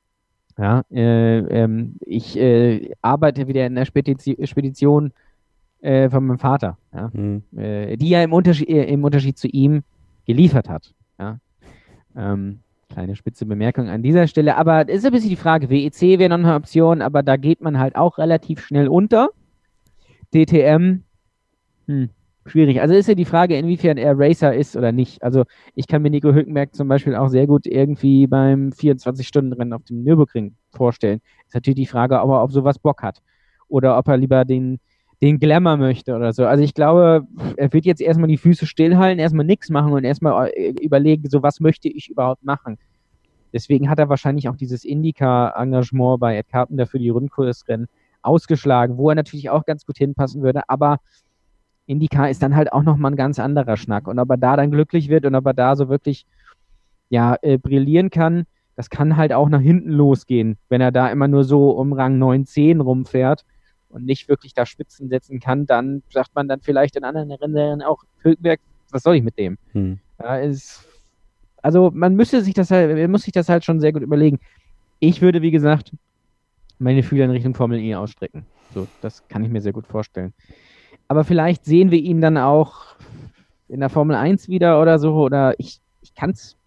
Ja, äh, ähm, ich äh, arbeite wieder in der Spedition, Spedition äh, von meinem Vater, ja, mhm. äh, die er im Unterschied, äh, im Unterschied zu ihm geliefert hat. Ja. Ähm, kleine spitze Bemerkung an dieser Stelle, aber es ist ein bisschen die Frage, W E C wäre noch eine Option, aber da geht man halt auch relativ schnell unter. D T M, hm, schwierig. Also ist ja die Frage, inwiefern er Racer ist oder nicht. Also ich kann mir Nico Hülkenberg zum Beispiel auch sehr gut irgendwie beim vierundzwanzig-Stunden-Rennen auf dem Nürburgring vorstellen. Ist natürlich die Frage, ob er auf sowas Bock hat oder ob er lieber den, den Glamour möchte oder so. Also ich glaube, er wird jetzt erstmal die Füße stillhalten, erstmal nichts machen und erstmal überlegen, so was möchte ich überhaupt machen. Deswegen hat er wahrscheinlich auch dieses IndyCar-Engagement bei Ed Carpenter für die Rundkursrennen ausgeschlagen, wo er natürlich auch ganz gut hinpassen würde, aber IndyCar ist dann halt auch nochmal ein ganz anderer Schnack. Und ob er da dann glücklich wird und ob er da so wirklich ja, äh, brillieren kann, das kann halt auch nach hinten losgehen, wenn er da immer nur so um Rang neun, zehn rumfährt und nicht wirklich da Spitzen setzen kann, dann sagt man dann vielleicht in anderen Rennen auch, Hülkenberg, was soll ich mit dem? Hm. Ja, ist, also man müsste sich das halt, man muss sich das halt schon sehr gut überlegen. Ich würde, wie gesagt, meine Fühler in Richtung Formel E ausstrecken. So, das kann ich mir sehr gut vorstellen. Aber vielleicht sehen wir ihn dann auch in der Formel eins wieder oder so, oder ich, ich kann es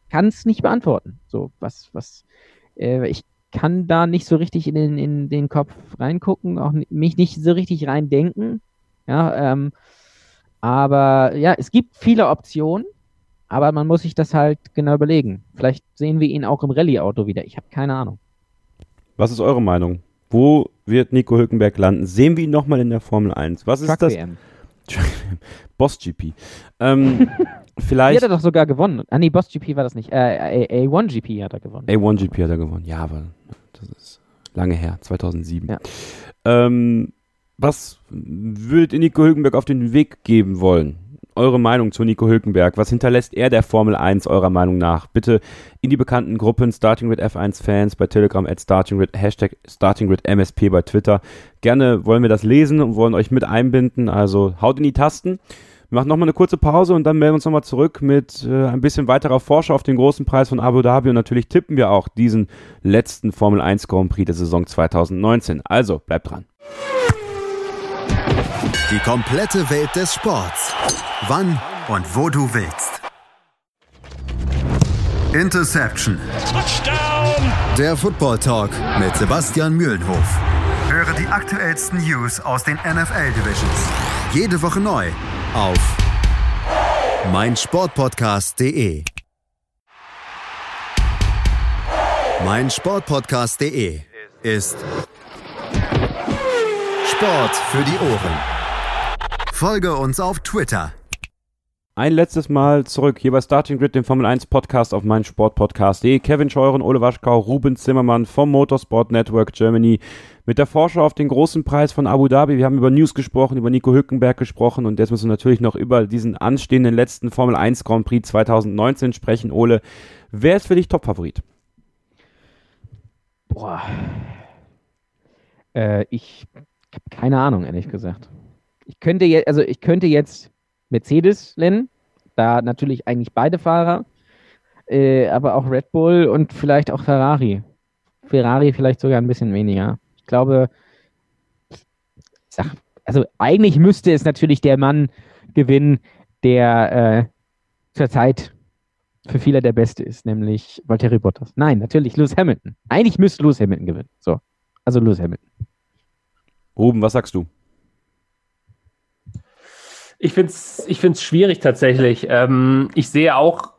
kann es nicht beantworten. So, was, was, äh, ich kann da nicht so richtig in den, in den Kopf reingucken, auch n- mich nicht so richtig reindenken. Ja, ähm, aber ja, es gibt viele Optionen, aber man muss sich das halt genau überlegen. Vielleicht sehen wir ihn auch im Rallye-Auto wieder. Ich habe keine Ahnung.
Was ist eure Meinung? Wo wird Nico Hülkenberg landen? Sehen wir ihn nochmal in der Formel eins? Was ist
Truck
das?
W M.
Boss G P. Ähm,
Die
vielleicht
hat er doch sogar gewonnen. Ah nee, Boss G P war das nicht. Äh, A eins G P hat er gewonnen.
A eins G P hat er gewonnen. Ja, aber das ist lange her, zweitausendsieben.
Ja.
Ähm, was würdet ihr Nico Hülkenberg auf den Weg geben wollen? Eure Meinung zu Nico Hülkenberg. Was hinterlässt er der Formel eins eurer Meinung nach? Bitte in die bekannten Gruppen Starting F eins Fans bei Telegram, at StartingGrid, Hashtag StartingGrid M S P bei Twitter. Gerne wollen wir das lesen und wollen euch mit einbinden. Also haut in die Tasten. Wir machen nochmal eine kurze Pause und dann melden wir uns nochmal zurück mit äh, ein bisschen weiterer Vorschau auf den großen Preis von Abu Dhabi und natürlich tippen wir auch diesen letzten Formel eins Grand Prix der Saison zweitausendneunzehn. Also, bleibt dran.
Die komplette Welt des Sports. Wann und wo du willst. Interception.
Touchdown!
Der Football Talk mit Sebastian Mühlenhof. Höre die aktuellsten News aus den N F L Divisions. Jede Woche neu auf meinsportpodcast punkt de. meinsportpodcast punkt de ist Sport für die Ohren. Folge uns auf Twitter.
Ein letztes Mal zurück hier bei Starting Grid, dem Formel eins Podcast auf meinsportpodcast punkt de. Kevin Scheuren, Ole Waschkau, Ruben Zimmermann vom Motorsport Network Germany mit der Vorschau auf den großen Preis von Abu Dhabi. Wir haben über News gesprochen, über Nico Hülkenberg gesprochen und jetzt müssen wir natürlich noch über diesen anstehenden letzten Formel eins Grand Prix zweitausendneunzehn sprechen. Ole, wer ist für dich Topfavorit?
Boah. Äh, ich habe keine Ahnung, ehrlich gesagt. Ich könnte jetzt, also ich könnte jetzt Mercedes nennen, da natürlich eigentlich beide Fahrer, äh, aber auch Red Bull und vielleicht auch Ferrari. Ferrari vielleicht sogar ein bisschen weniger. Ich glaube, ich sag, also eigentlich müsste es natürlich der Mann gewinnen, der äh, zurzeit für viele der Beste ist, nämlich Valtteri Bottas. Nein, natürlich Lewis Hamilton. Eigentlich müsste Lewis Hamilton gewinnen. So, also Lewis Hamilton.
Ruben, was sagst du?
Ich finde es ich find's schwierig tatsächlich. Ähm, ich sehe auch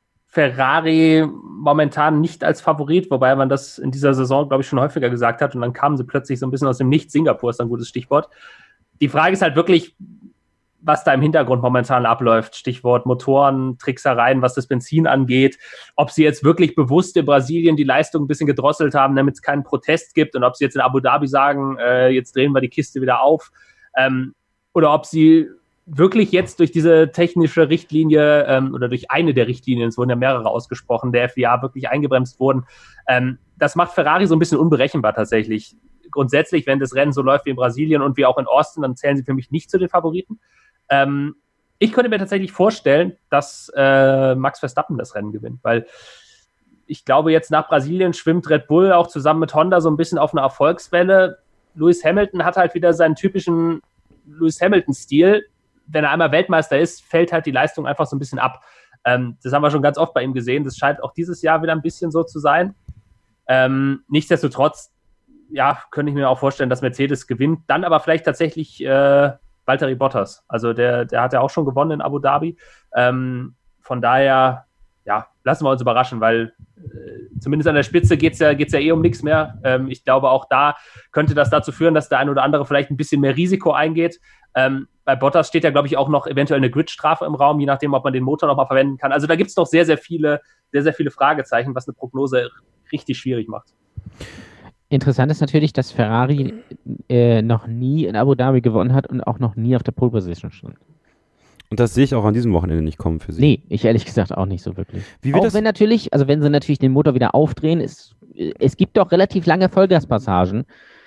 Ferrari momentan nicht als Favorit, wobei man das in dieser Saison, glaube ich, schon häufiger gesagt hat und dann kamen sie plötzlich so ein bisschen aus dem Nichts. Singapur ist ein gutes Stichwort. Die Frage ist halt wirklich, was da im Hintergrund momentan abläuft. Stichwort Motoren, Tricksereien, was das Benzin angeht. Ob sie jetzt wirklich bewusst in Brasilien die Leistung ein bisschen gedrosselt haben, damit es keinen Protest gibt und ob sie jetzt in Abu Dhabi sagen, äh, jetzt drehen wir die Kiste wieder auf. Ähm, oder ob sie wirklich jetzt durch diese technische Richtlinie ähm, oder durch eine der Richtlinien, es wurden ja mehrere ausgesprochen, der F I A wirklich eingebremst wurden. Ähm, das macht Ferrari so ein bisschen unberechenbar tatsächlich. Grundsätzlich, wenn das Rennen so läuft wie in Brasilien und wie auch in Austin, dann zählen sie für mich nicht zu den Favoriten. Ähm, ich könnte mir tatsächlich vorstellen, dass äh, Max Verstappen das Rennen gewinnt, weil ich glaube, jetzt nach Brasilien schwimmt Red Bull auch zusammen mit Honda so ein bisschen auf einer Erfolgswelle. Lewis Hamilton hat halt wieder seinen typischen Lewis Hamilton-Stil. Wenn er einmal Weltmeister ist, fällt halt die Leistung einfach so ein bisschen ab. Ähm, das haben wir schon ganz oft bei ihm gesehen. Das scheint auch dieses Jahr wieder ein bisschen so zu sein. Ähm, nichtsdestotrotz, ja, könnte ich mir auch vorstellen, dass Mercedes gewinnt. Dann aber vielleicht tatsächlich äh, Valtteri Bottas. Also der, der hat ja auch schon gewonnen in Abu Dhabi. Ähm, von daher, ja, lassen wir uns überraschen, weil äh, zumindest an der Spitze geht es ja, geht's ja eh um nichts mehr. Ähm, ich glaube, auch da könnte das dazu führen, dass der ein oder andere vielleicht ein bisschen mehr Risiko eingeht. Ähm, bei Bottas steht ja, glaube ich, auch noch eventuell eine Gridstrafe im Raum, je nachdem, ob man den Motor nochmal verwenden kann. Also da gibt es noch sehr, sehr viele, sehr, sehr viele Fragezeichen, was eine Prognose richtig schwierig macht.
Interessant ist natürlich, dass Ferrari äh, noch nie in Abu Dhabi gewonnen hat und auch noch nie auf der Pole Position stand.
Und das sehe ich auch an diesem Wochenende nicht kommen für sie.
Nee, ich ehrlich gesagt auch nicht so wirklich.
Wie wird
auch
das?
wenn natürlich, also wenn sie natürlich den Motor wieder aufdrehen, ist, es gibt doch relativ lange Vollgaspassagen.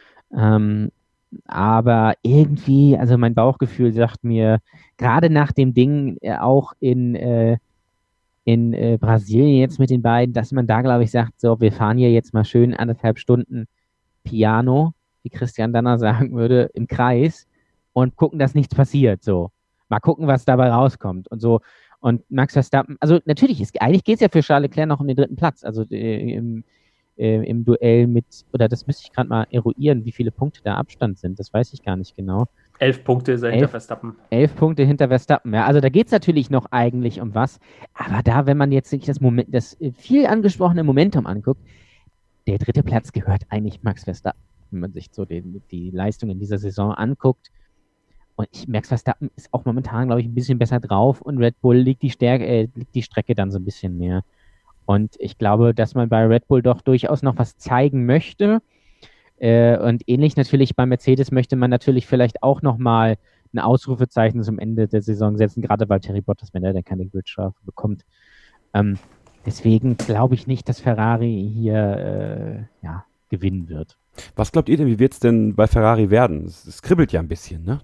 Ähm, aber irgendwie, also mein Bauchgefühl sagt mir, gerade nach dem Ding äh, auch in, äh, in äh, Brasilien jetzt mit den beiden, dass man da, glaube ich, sagt, so, wir fahren hier jetzt mal schön anderthalb Stunden Piano, wie Christian Danner sagen würde, im Kreis und gucken, dass nichts passiert, so. Mal gucken, was dabei rauskommt und so. Und Max Verstappen, also natürlich, ist, eigentlich geht es ja für Charles Leclerc noch um den dritten Platz, also äh, im, äh, im Duell mit, oder das müsste ich gerade mal eruieren, wie viele Punkte da Abstand sind, das weiß ich gar nicht genau.
Elf Punkte ist er hinter Verstappen.
Elf Punkte hinter Verstappen, ja, also da geht es natürlich noch eigentlich um was, aber da, wenn man jetzt sich das, Moment, das viel angesprochene Momentum anguckt, der dritte Platz gehört eigentlich Max Verstappen, wenn man sich so den, die Leistung in dieser Saison anguckt. Und ich, Max Verstappen ist auch momentan, glaube ich, ein bisschen besser drauf und Red Bull liegt die, Stärke, äh, liegt die Strecke dann so ein bisschen mehr. Und ich glaube, dass man bei Red Bull doch durchaus noch was zeigen möchte. Äh, und ähnlich natürlich bei Mercedes möchte man natürlich vielleicht auch nochmal ein Ausrufezeichen zum Ende der Saison setzen, gerade weil Terry Bottas, wenn er dann keine Gridstrafe bekommt. Ähm, deswegen glaube ich nicht, dass Ferrari hier äh, ja, gewinnen wird.
Was glaubt ihr denn, wie wird es denn bei Ferrari werden? Es, es kribbelt ja ein bisschen, ne?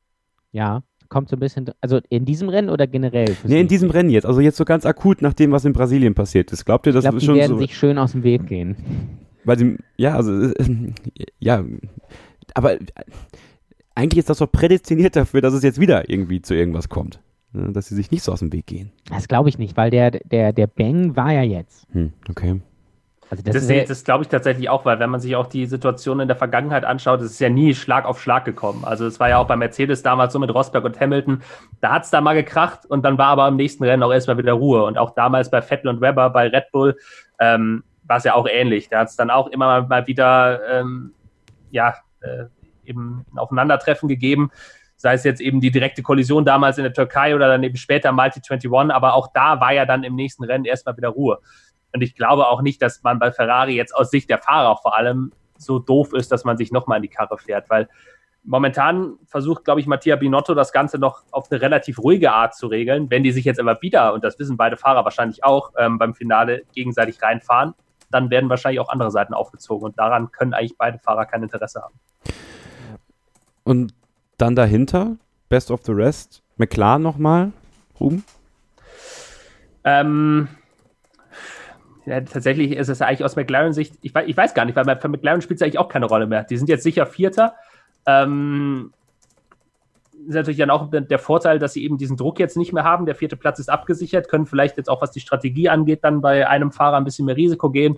Ja, kommt so ein bisschen, also in diesem Rennen oder generell?
Nee, in diesem Rennen jetzt, also jetzt so ganz akut nach dem, was in Brasilien passiert ist. Glaubt ihr, das
ich glaub,
ist schon so?
Die werden sich schön aus dem Weg gehen.
Weil sie, ja, also, äh, ja, aber eigentlich ist das doch prädestiniert dafür, dass es jetzt wieder irgendwie zu irgendwas kommt. Ne, dass sie sich nicht so aus dem Weg gehen.
Das glaube ich nicht, weil der, der, der Bang war ja jetzt.
Hm, okay.
Also das, das, ja, das glaube ich tatsächlich auch, weil wenn man sich auch die Situation in der Vergangenheit anschaut, es ist ja nie Schlag auf Schlag gekommen. Also es war ja auch bei Mercedes damals so mit Rosberg und Hamilton, da hat es da mal gekracht und dann war aber im nächsten Rennen auch erstmal wieder Ruhe. Und auch damals bei Vettel und Webber, bei Red Bull, ähm, war es ja auch ähnlich. Da hat es dann auch immer mal wieder ähm, ja, äh, eben ein Aufeinandertreffen gegeben, sei es jetzt eben die direkte Kollision damals in der Türkei oder dann eben später Multi einundzwanzig, aber auch da war ja dann im nächsten Rennen erstmal wieder Ruhe. Und ich glaube auch nicht, dass man bei Ferrari jetzt aus Sicht der Fahrer vor allem so doof ist, dass man sich nochmal in die Karre fährt, weil momentan versucht, glaube ich, Mattia Binotto das Ganze noch auf eine relativ ruhige Art zu regeln. Wenn die sich jetzt aber wieder, und das wissen beide Fahrer wahrscheinlich auch, ähm, beim Finale gegenseitig reinfahren, dann werden wahrscheinlich auch andere Seiten aufgezogen und daran können eigentlich beide Fahrer kein Interesse haben.
Und dann dahinter, Best of the Rest, McLaren nochmal, Ruben?
Ähm... Ja, tatsächlich ist es eigentlich aus McLaren-Sicht, ich weiß, ich weiß gar nicht, weil für McLaren spielt es eigentlich auch keine Rolle mehr. Die sind jetzt sicher Vierter. Ähm, ist natürlich dann auch der Vorteil, dass sie eben diesen Druck jetzt nicht mehr haben. Der vierte Platz ist abgesichert, können vielleicht jetzt auch, was die Strategie angeht, dann bei einem Fahrer ein bisschen mehr Risiko gehen.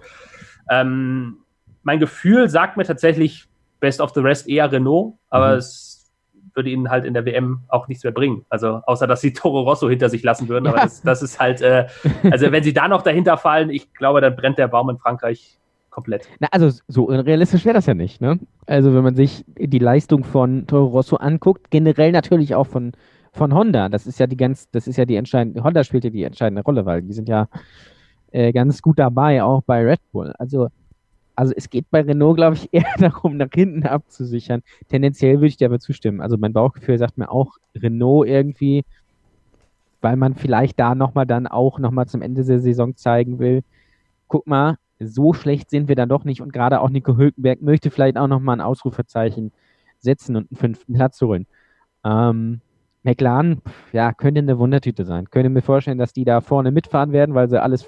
Ähm, mein Gefühl sagt mir tatsächlich Best of the Rest eher Renault, aber mhm. es würde ihnen halt in der W M auch nichts mehr bringen. Also außer, dass sie Toro Rosso hinter sich lassen würden. Aber ja. das, das ist halt, äh, also wenn sie da noch dahinter fallen, ich glaube, dann brennt der Baum in Frankreich komplett.
Na, also so unrealistisch wäre das ja nicht, ne? Also wenn man sich die Leistung von Toro Rosso anguckt, generell natürlich auch von, von Honda. Das ist ja die ganz, das ist ja die entscheidende, Honda spielt ja die entscheidende Rolle, weil die sind ja äh, ganz gut dabei, auch bei Red Bull. Also Also es geht bei Renault, glaube ich, eher darum, nach hinten abzusichern. Tendenziell würde ich dir aber zustimmen. Also mein Bauchgefühl sagt mir auch Renault irgendwie, weil man vielleicht da nochmal dann auch nochmal zum Ende der Saison zeigen will, guck mal, so schlecht sind wir dann doch nicht. Und gerade auch Nico Hülkenberg möchte vielleicht auch nochmal ein Ausrufezeichen setzen und einen fünften Platz holen. Ähm, McLaren, ja, könnte eine Wundertüte sein. Könnte mir vorstellen, dass die da vorne mitfahren werden, weil sie alles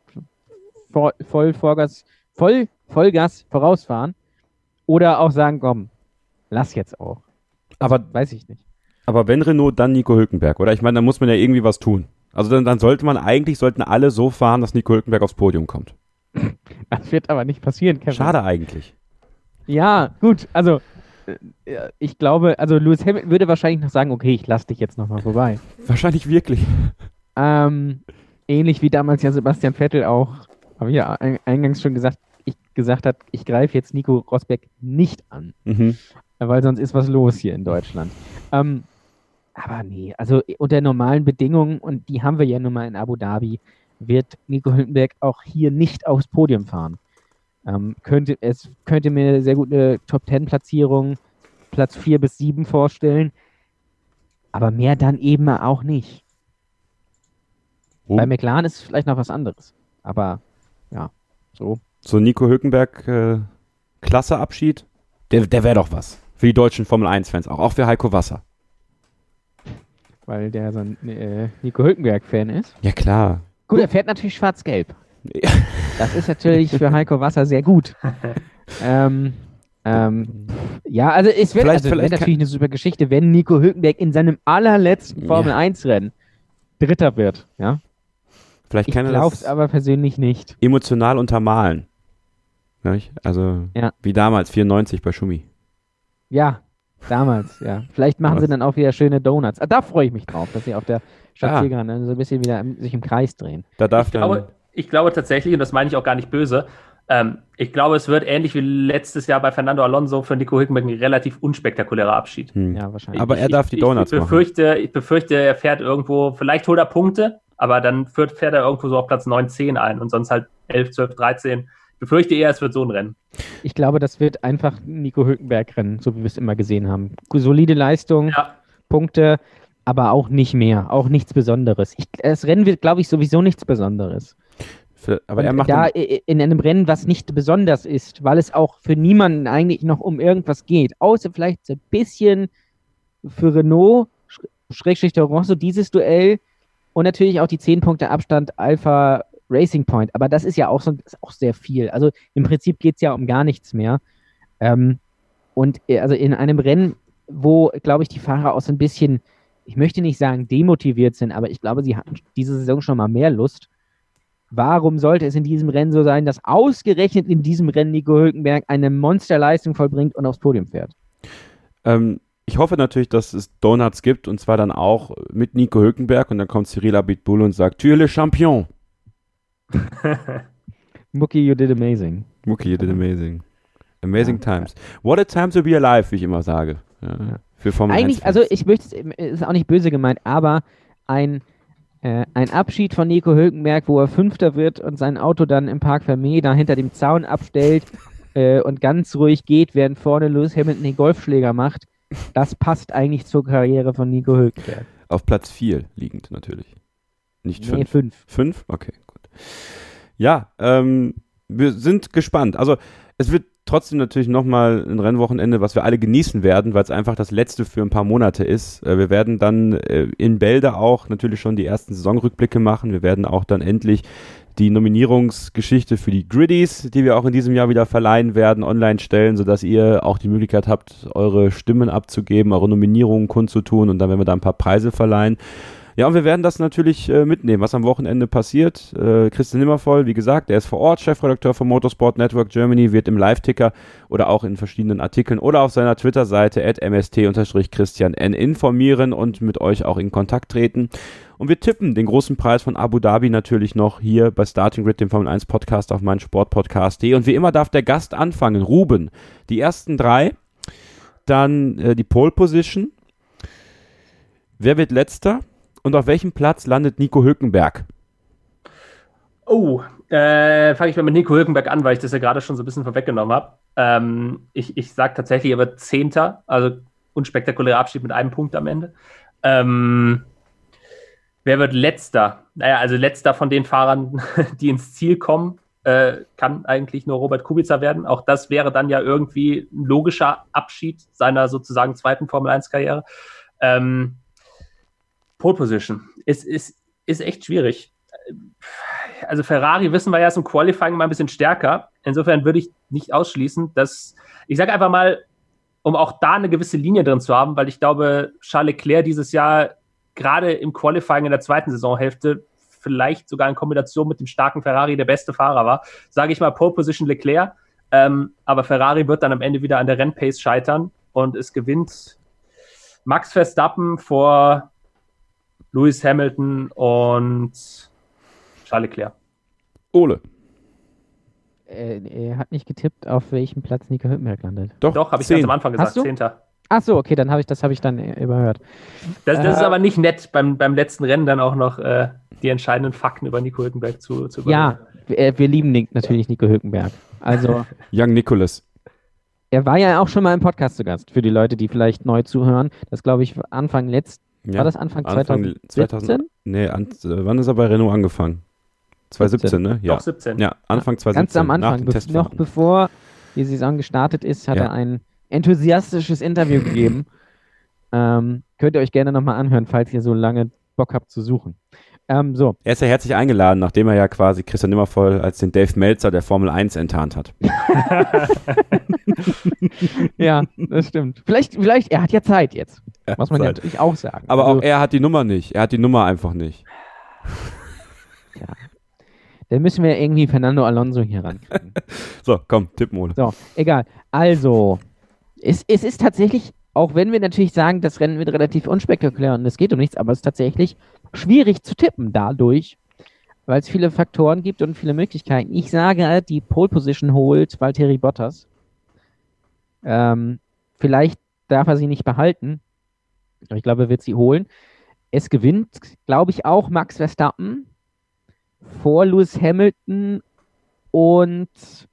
voll, voll Vollgas, voll Vollgas vorausfahren oder auch sagen, komm, lass jetzt auch. Also, aber weiß ich nicht.
Aber wenn Renault, dann Nico Hülkenberg, oder? Ich meine, da muss man ja irgendwie was tun. Also dann, dann sollte man eigentlich, sollten alle so fahren, dass Nico Hülkenberg aufs Podium kommt.
Das wird aber nicht passieren, Kevin.
Schade eigentlich.
Ja, gut, also ich glaube, also Lewis Hamilton würde wahrscheinlich noch sagen, okay, ich lasse dich jetzt nochmal vorbei.
Wahrscheinlich wirklich.
Ähm, ähnlich wie damals ja Sebastian Vettel auch, habe ich ja eingangs schon gesagt, ich gesagt hat, ich greife jetzt Nico Rosberg nicht an,
mhm.
weil sonst ist was los hier in Deutschland. Ähm, aber nee, also unter normalen Bedingungen, und die haben wir ja nun mal in Abu Dhabi, wird Nico Hülkenberg auch hier nicht aufs Podium fahren. Ähm, könnte, es könnte mir eine sehr gute Top-Zehn-Platzierung, Platz vier bis sieben vorstellen, aber mehr dann eben auch nicht. Oh. Bei McLaren ist es vielleicht noch was anderes, aber ja, so.
So Nico Hülkenberg, äh, klasse Abschied, der, der wäre doch was. Für die deutschen Formel eins Fans auch, auch für Heiko Wasser.
Weil der so ein äh, Nico Hülkenberg-Fan ist?
Ja, klar.
Gut, er fährt natürlich schwarz-gelb. Ja. Das ist natürlich für Heiko Wasser sehr gut. ähm, ähm, ja, also es wäre also wär natürlich eine super Geschichte, wenn Nico Hülkenberg in seinem allerletzten Formel eins Rennen Dritter wird, ja.
Vielleicht
Ich
kann er
glaube es
das
aber persönlich nicht.
emotional untermalen. Nicht? Also
Ja.
wie damals, vierundneunzig bei Schumi.
Ja, damals, ja. Vielleicht machen
Was?
sie dann auch wieder schöne Donuts. Ah, da freue ich mich drauf, dass sie auf der Spaziergang
Ja.
dann so ein bisschen wieder im, sich im Kreis drehen.
Da darf
Ich
dann,
glaube, ich glaube tatsächlich, und das meine ich auch gar nicht böse, ähm, ich glaube, es wird ähnlich wie letztes Jahr bei Fernando Alonso für Nico Hülkenberg ein relativ unspektakulärer Abschied.
hm.
Ja, wahrscheinlich.
Aber er
Ich-
darf die
ich,
Donuts
ich
machen.
befürchte, Ich befürchte, er fährt irgendwo, vielleicht holt er Punkte, aber dann fährt, fährt er irgendwo so auf Platz neun, zehn ein und sonst halt elf, zwölf, dreizehn. Ich befürchte eher, es wird so ein Rennen.
Ich glaube, das wird einfach Nico Hülkenberg-Rennen, so wie wir es immer gesehen haben. Solide Leistung,
Ja,
Punkte, aber auch nicht mehr, auch nichts Besonderes. Ich, das Rennen wird, glaube ich, sowieso nichts Besonderes.
Für, aber er
Und
macht
da
dann,
i- in einem Rennen, was nicht besonders ist, weil es auch für niemanden eigentlich noch um irgendwas geht, außer vielleicht so ein bisschen für Renault, Sch- Schrägstrich Toro Rosso, dieses Duell und natürlich auch die zehn Punkte Abstand Alpha Racing Point. Aber das ist ja auch, so, ist auch sehr viel. Also im Prinzip geht es ja um gar nichts mehr. Ähm, und äh, also in einem Rennen, wo, glaube ich, die Fahrer auch so ein bisschen, ich möchte nicht sagen demotiviert sind, aber ich glaube, sie hatten diese Saison schon mal mehr Lust. Warum sollte es in diesem Rennen so sein, dass ausgerechnet in diesem Rennen Nico Hülkenberg eine Monsterleistung vollbringt und aufs Podium fährt?
ähm, ich hoffe natürlich, dass es Donuts gibt und zwar dann auch mit Nico Hülkenberg und dann kommt Cyril Abiteboul und sagt, tu es le champion.
Mookie, you did amazing.
Mookie, you did amazing. Amazing
Ja.
times. What a time to be alive, wie ich immer sage. Ja, für Formel
Eigentlich,
eins
also ich möchte, es ist auch nicht böse gemeint, aber ein, äh, ein Abschied von Nico Hülkenberg, wo er Fünfter wird und sein Auto dann im Park Fermé da hinter dem Zaun abstellt äh, und ganz ruhig geht, während vorne Lewis Hamilton den Golfschläger macht, das passt eigentlich zur Karriere von Nico Hülkenberg.
Auf Platz vier liegend natürlich. Nicht
Nee,
fünf.
fünf.
Fünf? Okay, gut. Ja, ähm, wir sind gespannt. Also es wird trotzdem natürlich nochmal ein Rennwochenende, was wir alle genießen werden, weil es einfach das letzte für ein paar Monate ist. Äh, wir werden dann äh, in Bälde auch natürlich schon die ersten Saisonrückblicke machen. Wir werden auch dann endlich die Nominierungsgeschichte für die Griddies, die wir auch in diesem Jahr wieder verleihen werden, online stellen, sodass ihr auch die Möglichkeit habt, eure Stimmen abzugeben, eure Nominierungen kundzutun und dann werden wir da ein paar Preise verleihen. Ja, und wir werden das natürlich äh, mitnehmen, was am Wochenende passiert. Äh, Christian Nimmervoll, wie gesagt, der ist vor Ort Chefredakteur von Motorsport Network Germany, wird im Live-Ticker oder auch in verschiedenen Artikeln oder auf seiner Twitter-Seite at m s t christian n informieren und mit euch auch in Kontakt treten. Und wir tippen den großen Preis von Abu Dhabi natürlich noch hier bei Starting Grid, dem Formel eins Podcast auf meinsportpodcast punkt de. Und wie immer darf der Gast anfangen. Ruben, die ersten drei, dann äh, die Pole Position. Wer wird letzter? Und auf welchem Platz landet Nico Hülkenberg?
Oh, äh, fange ich mal mit Nico Hülkenberg an, weil ich das ja gerade schon so ein bisschen vorweggenommen habe. Ähm, ich ich sage tatsächlich, er wird Zehnter, also unspektakulärer Abschied mit einem Punkt am Ende. Ähm, wer wird Letzter? Naja, also Letzter von den Fahrern, die ins Ziel kommen, äh, kann eigentlich nur Robert Kubica werden. Auch das wäre dann ja irgendwie ein logischer Abschied seiner sozusagen zweiten Formel eins Karriere. Ähm, Pole Position ist, ist, ist echt schwierig. Also Ferrari, wissen wir ja, ist im Qualifying mal ein bisschen stärker. Insofern würde ich nicht ausschließen, dass, ich sage einfach mal, um auch da eine gewisse Linie drin zu haben, weil ich glaube, Charles Leclerc dieses Jahr gerade im Qualifying in der zweiten Saisonhälfte vielleicht sogar in Kombination mit dem starken Ferrari der beste Fahrer war, sage ich mal Pole Position Leclerc, ähm, aber Ferrari wird dann am Ende wieder an der Rennpace scheitern und es gewinnt Max Verstappen vor Lewis Hamilton und Charles Leclerc.
Ole.
Äh, er hat nicht getippt, auf welchem Platz Nico Hülkenberg landet.
Doch,
Doch, habe ich
zehn.
ganz am Anfang gesagt,
Hast du?
Zehnter.
Ach so, okay, dann habe ich das habe ich dann äh, überhört.
Das, das
Äh,
ist aber nicht nett, beim, beim letzten Rennen dann auch noch äh, die entscheidenden Fakten über Nico Hülkenberg zu, zu
Ja, wir, äh, wir lieben Nick, natürlich Nico Hülkenberg. Also,
Young Nicholas.
er war ja auch schon mal im Podcast zu Gast, für die Leute, die vielleicht neu zuhören. Das glaube ich Anfang letzt,
Ja.
war das Anfang,
Anfang
zwanzig siebzehn?
zweitausend Nee, an, äh, wann ist er bei Renault angefangen? zwanzig siebzehn, ne? Ja.
Doch, siebzehn.
Ja, Anfang zwanzig
Ganz
siebzehn.
am
nach
Anfang,
den
be noch
Testfahrten.
bevor die Saison gestartet ist, hat
Ja.
er ein enthusiastisches Interview gegeben. Ähm, könnt ihr euch gerne nochmal anhören, falls ihr so lange Bock habt zu suchen. Ähm, so,
Er ist ja herzlich eingeladen, nachdem er ja quasi Christian Nimmervoll als den Dave Meltzer der Formel eins enttarnt hat.
ja, das stimmt. Vielleicht, vielleicht, er hat ja Zeit jetzt. Muss man ja natürlich auch sagen.
Aber
also,
auch er hat die Nummer nicht. Er hat die Nummer einfach nicht.
Ja. Dann müssen wir irgendwie Fernando Alonso hier rankriegen.
So, komm, tippen, Ole.
So, egal. Also, es, es ist tatsächlich, auch wenn wir natürlich sagen, das Rennen wird relativ unspektakulär und es geht um nichts, aber es ist tatsächlich schwierig zu tippen dadurch, weil es viele Faktoren gibt und viele Möglichkeiten. Ich sage, die Pole Position holt Valtteri Bottas. Ähm, vielleicht darf er sie nicht behalten, aber ich glaube, er wird sie holen. Es gewinnt, glaube ich, auch Max Verstappen vor Lewis Hamilton und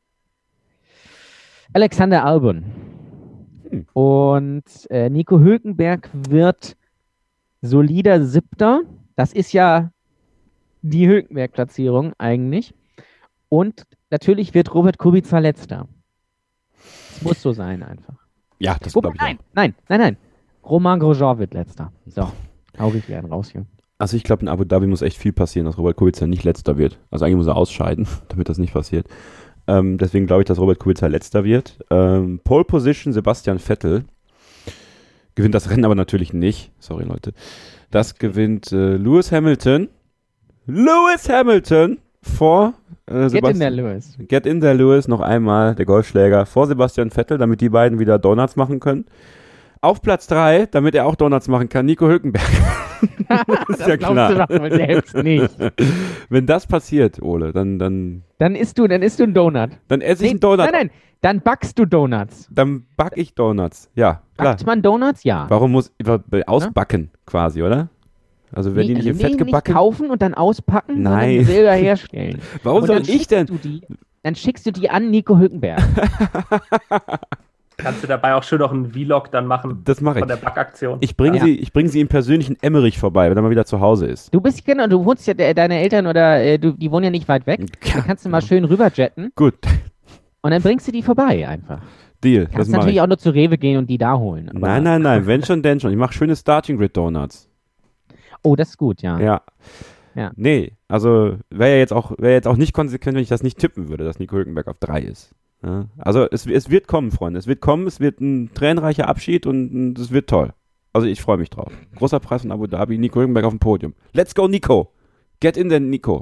Alexander Albon. Hm. Und äh, Nico Hülkenberg wird solider Siebter. Das ist ja die Hülkenberg-Platzierung eigentlich. Und natürlich wird Robert Kubica Letzter. Das muss so sein einfach.
Ja, das
glaube
ich
nein,
auch.
nein, nein, nein. Romain Grosjean wird Letzter. So, hau ich wieder raus hier.
Also ich glaube, in Abu Dhabi muss echt viel passieren, dass Robert Kubica nicht Letzter wird. Also eigentlich muss er ausscheiden, damit das nicht passiert. Ähm, deswegen glaube ich, dass Robert Kubica Letzter wird. Ähm, Pole Position Sebastian Vettel. Gewinnt das Rennen aber natürlich nicht. Sorry, Leute. Das gewinnt äh, Lewis Hamilton. Lewis Hamilton vor äh, Sebastian.
Get in there, Lewis.
Get in there, Lewis. Noch einmal der Golfschläger vor Sebastian Vettel, damit die beiden wieder Donuts machen können. Auf Platz drei, damit er auch Donuts machen kann, Nico Hülkenberg. Das ist
das
ja klar.
Du doch selbst nicht.
Wenn das passiert, Ole, dann dann
Dann isst du, dann isst du einen Donut.
dann esse ich
Nee,
einen Donut.
Nein, nein, dann backst du Donuts.
Dann back ich Donuts. Ja, klar.
Backt man Donuts? Ja.
Warum muss ausbacken quasi, oder? Also wenn die nicht im
nee,
Fett gebacken?
Nicht kaufen und dann auspacken,
Nein.
sondern selber herstellen.
Warum
und
soll
dann
ich
schickst
denn?
Du die, dann schickst du die an Nico Hülkenberg.
Kannst du dabei auch schön noch einen Vlog dann machen?
Das mache ich.
Von der Backaktion.
Ich bringe
Ja.
sie, ich bringe sie im persönlichen Emmerich vorbei, wenn er mal wieder zu Hause ist.
Du bist genau, du wohnst ja, de, deine Eltern oder äh, du, die wohnen ja nicht weit weg. Dann kannst du mal schön rüberjetten
Gut,
und dann bringst du die vorbei einfach.
Deal. Das
Kannst
mache
natürlich
ich.
auch nur zu Rewe gehen und die da holen. Aber,
Nein, nein, nein. Wenn schon, denn schon. Ich mache schöne Starting Grid Donuts.
Oh, das ist gut, ja.
Ja.
Ja.
Nee, also wäre ja jetzt auch, wäre jetzt auch nicht konsequent, wenn ich das nicht tippen würde, dass Nico Hülkenberg auf drei ist. Ja? Also es, es wird kommen, Freunde. Es wird kommen, es wird ein tränenreicher Abschied und es wird toll. Also ich freue mich drauf. Großer Preis von Abu Dhabi, Nico Hülkenberg auf dem Podium. Let's go, Nico. Get in there, Nico.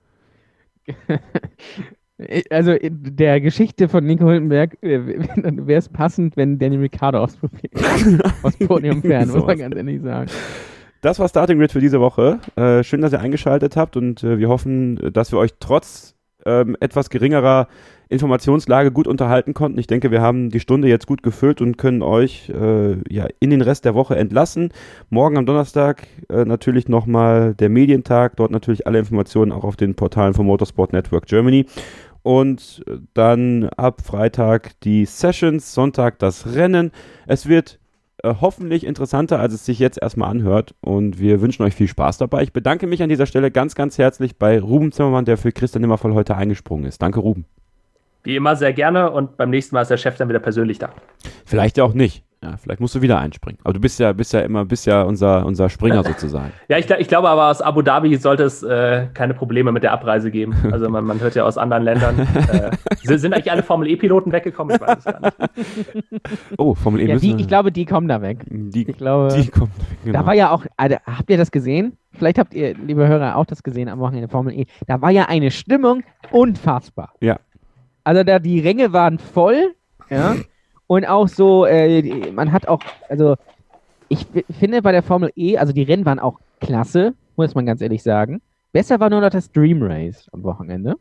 Also in der Geschichte von Nico Hülkenberg äh, wäre es passend, wenn Daniel Ricciardo aufs Podium, aufs Podium fährt, muss man ganz ehrlich sagen.
Das war Starting Grid für diese Woche. Äh, schön, dass ihr eingeschaltet habt und äh, wir hoffen, dass wir euch trotz ähm, etwas geringerer Informationslage gut unterhalten konnten. Ich denke, wir haben die Stunde jetzt gut gefüllt und können euch äh, ja, in den Rest der Woche entlassen. Morgen am Donnerstag äh, natürlich nochmal der Medientag. Dort natürlich alle Informationen auch auf den Portalen von Motorsport Network Germany. Und dann ab Freitag die Sessions, Sonntag das Rennen. Es wird äh, hoffentlich interessanter, als es sich jetzt erstmal anhört. Und wir wünschen euch viel Spaß dabei. Ich bedanke mich an dieser Stelle ganz, ganz herzlich bei Ruben Zimmermann, der für Christian Nimmervoll heute eingesprungen ist. Danke, Ruben.
Wie immer sehr gerne und beim nächsten Mal ist der Chef dann wieder persönlich da.
Vielleicht ja auch nicht. Ja, vielleicht musst du wieder einspringen. Aber du bist ja, bist ja immer, bist ja unser, unser Springer sozusagen.
Ja, ich, ich glaube aber aus Abu Dhabi sollte es äh, keine Probleme mit der Abreise geben. Also man, man hört ja aus anderen Ländern. Äh, sind, sind eigentlich alle Formel-E-Piloten weggekommen? Ich weiß es gar nicht.
Oh, Formel E
Ja,
müssen
die, ich glaube, die kommen da weg.
Die,
Ich glaube,
die kommt weg, genau.
da war ja auch, also, habt ihr das gesehen? Vielleicht habt ihr, liebe Hörer, auch das gesehen am Wochenende Formel E. Da war ja eine Stimmung unfassbar.
Ja.
Also da die Ränge waren voll, ja, und auch so, äh, die- man hat auch, also ich f- finde bei der Formel E, also die Rennen waren auch klasse, muss man ganz ehrlich sagen. Besser war nur noch das Dream Race am Wochenende.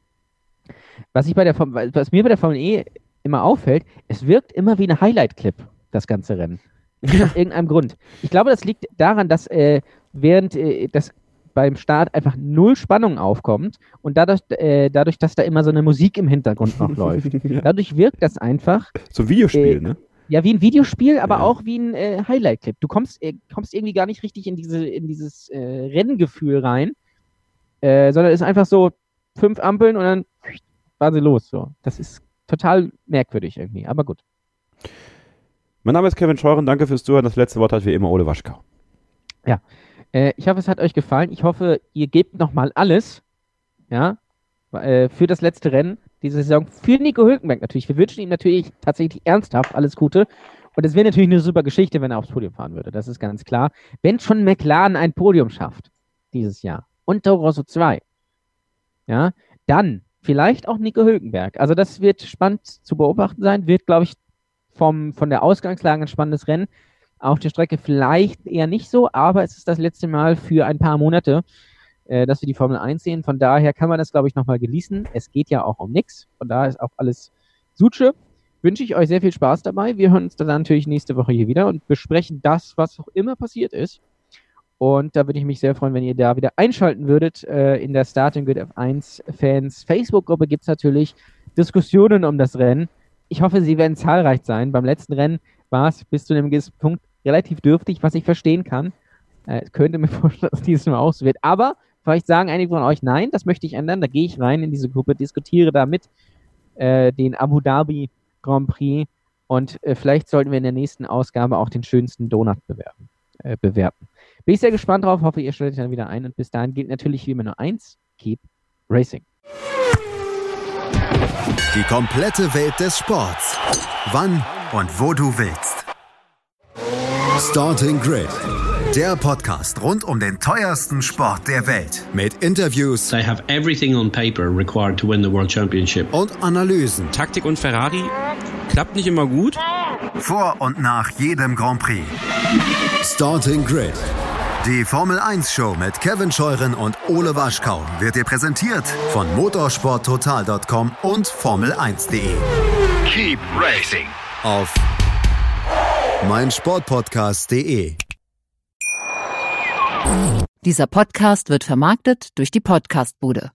Was ich bei der Form- was mir bei der Formel E immer auffällt, es wirkt immer wie ein Highlight-Clip, das ganze Rennen. Aus irgendeinem Grund. Ich glaube, das liegt daran, dass äh, während äh, das beim Start einfach null Spannung aufkommt und dadurch, äh, dadurch, dass da immer so eine Musik im Hintergrund noch läuft. Dadurch wirkt das einfach
So ein Videospiel,
Äh,
ne?
ja wie ein Videospiel, aber
Ja.
auch wie ein äh, Highlight-Clip. Du kommst, äh, kommst irgendwie gar nicht richtig in, diese, in dieses äh, Renngefühl rein, äh, sondern es ist einfach so fünf Ampeln und dann fahren sie los. So. Das ist total merkwürdig irgendwie, aber gut.
Mein Name ist Kevin Scheuren, danke fürs Zuhören. Das letzte Wort hat wie immer Ole Waschkau.
Äh, ich hoffe, es hat euch gefallen. Ich hoffe, ihr gebt nochmal alles, ja, äh, für das letzte Rennen diese Saison. Für Nico Hülkenberg natürlich. Wir wünschen ihm natürlich tatsächlich ernsthaft alles Gute Und es wäre natürlich eine super Geschichte, wenn er aufs Podium fahren würde, das ist ganz klar. Wenn schon McLaren ein Podium schafft dieses Jahr und Toro Rosso zwei, ja, dann vielleicht auch Nico Hülkenberg. Also das wird spannend zu beobachten sein, wird, glaube ich, vom, von der Ausgangslage ein spannendes Rennen. Auf der Strecke vielleicht eher nicht so, aber es ist das letzte Mal für ein paar Monate, äh, dass wir die Formel eins sehen. Von daher kann man das, glaube ich, nochmal genießen. Es geht ja auch um nichts. Von daher ist auch alles Sutsche. Wünsche ich euch sehr viel Spaß dabei. Wir hören uns dann natürlich nächste Woche hier wieder und besprechen das, was auch immer passiert ist. Und da würde ich mich sehr freuen, wenn ihr da wieder einschalten würdet. Äh, in der Starting Grid F eins Fans Facebook-Gruppe gibt es natürlich Diskussionen um das Rennen. Ich hoffe, sie werden zahlreich sein. Beim letzten Rennen war es bis zu einem gewissen Punkt relativ dürftig, was ich verstehen kann. Äh, könnte mir vorstellen, dass dieses Mal auch so wird. Aber vielleicht sagen einige von euch, nein, das möchte ich ändern. Da gehe ich rein in diese Gruppe, diskutiere da mit äh, den Abu Dhabi Grand Prix und äh, vielleicht sollten wir in der nächsten Ausgabe auch den schönsten Donut bewerben, äh, bewerten. Bin ich sehr gespannt drauf, hoffe, ihr stellt euch dann wieder ein und bis dahin gilt natürlich wie immer nur eins, keep racing.
Die komplette Welt des Sports. Wann und wo du willst. Starting Grid. Der Podcast rund um den teuersten Sport der Welt. Mit Interviews.
They have everything on paper required to win the World Championship.
Und Analysen.
Taktik und Ferrari klappt nicht immer gut.
Vor und nach jedem Grand Prix. Starting Grid. Die Formel eins Show mit Kevin Scheuren und Ole Waschkau wird dir präsentiert von motorsport total Punkt com und formel eins Punkt de.
Keep racing.
Auf meinsportpodcast Punkt de.
Dieser Podcast wird vermarktet durch die Podcastbude.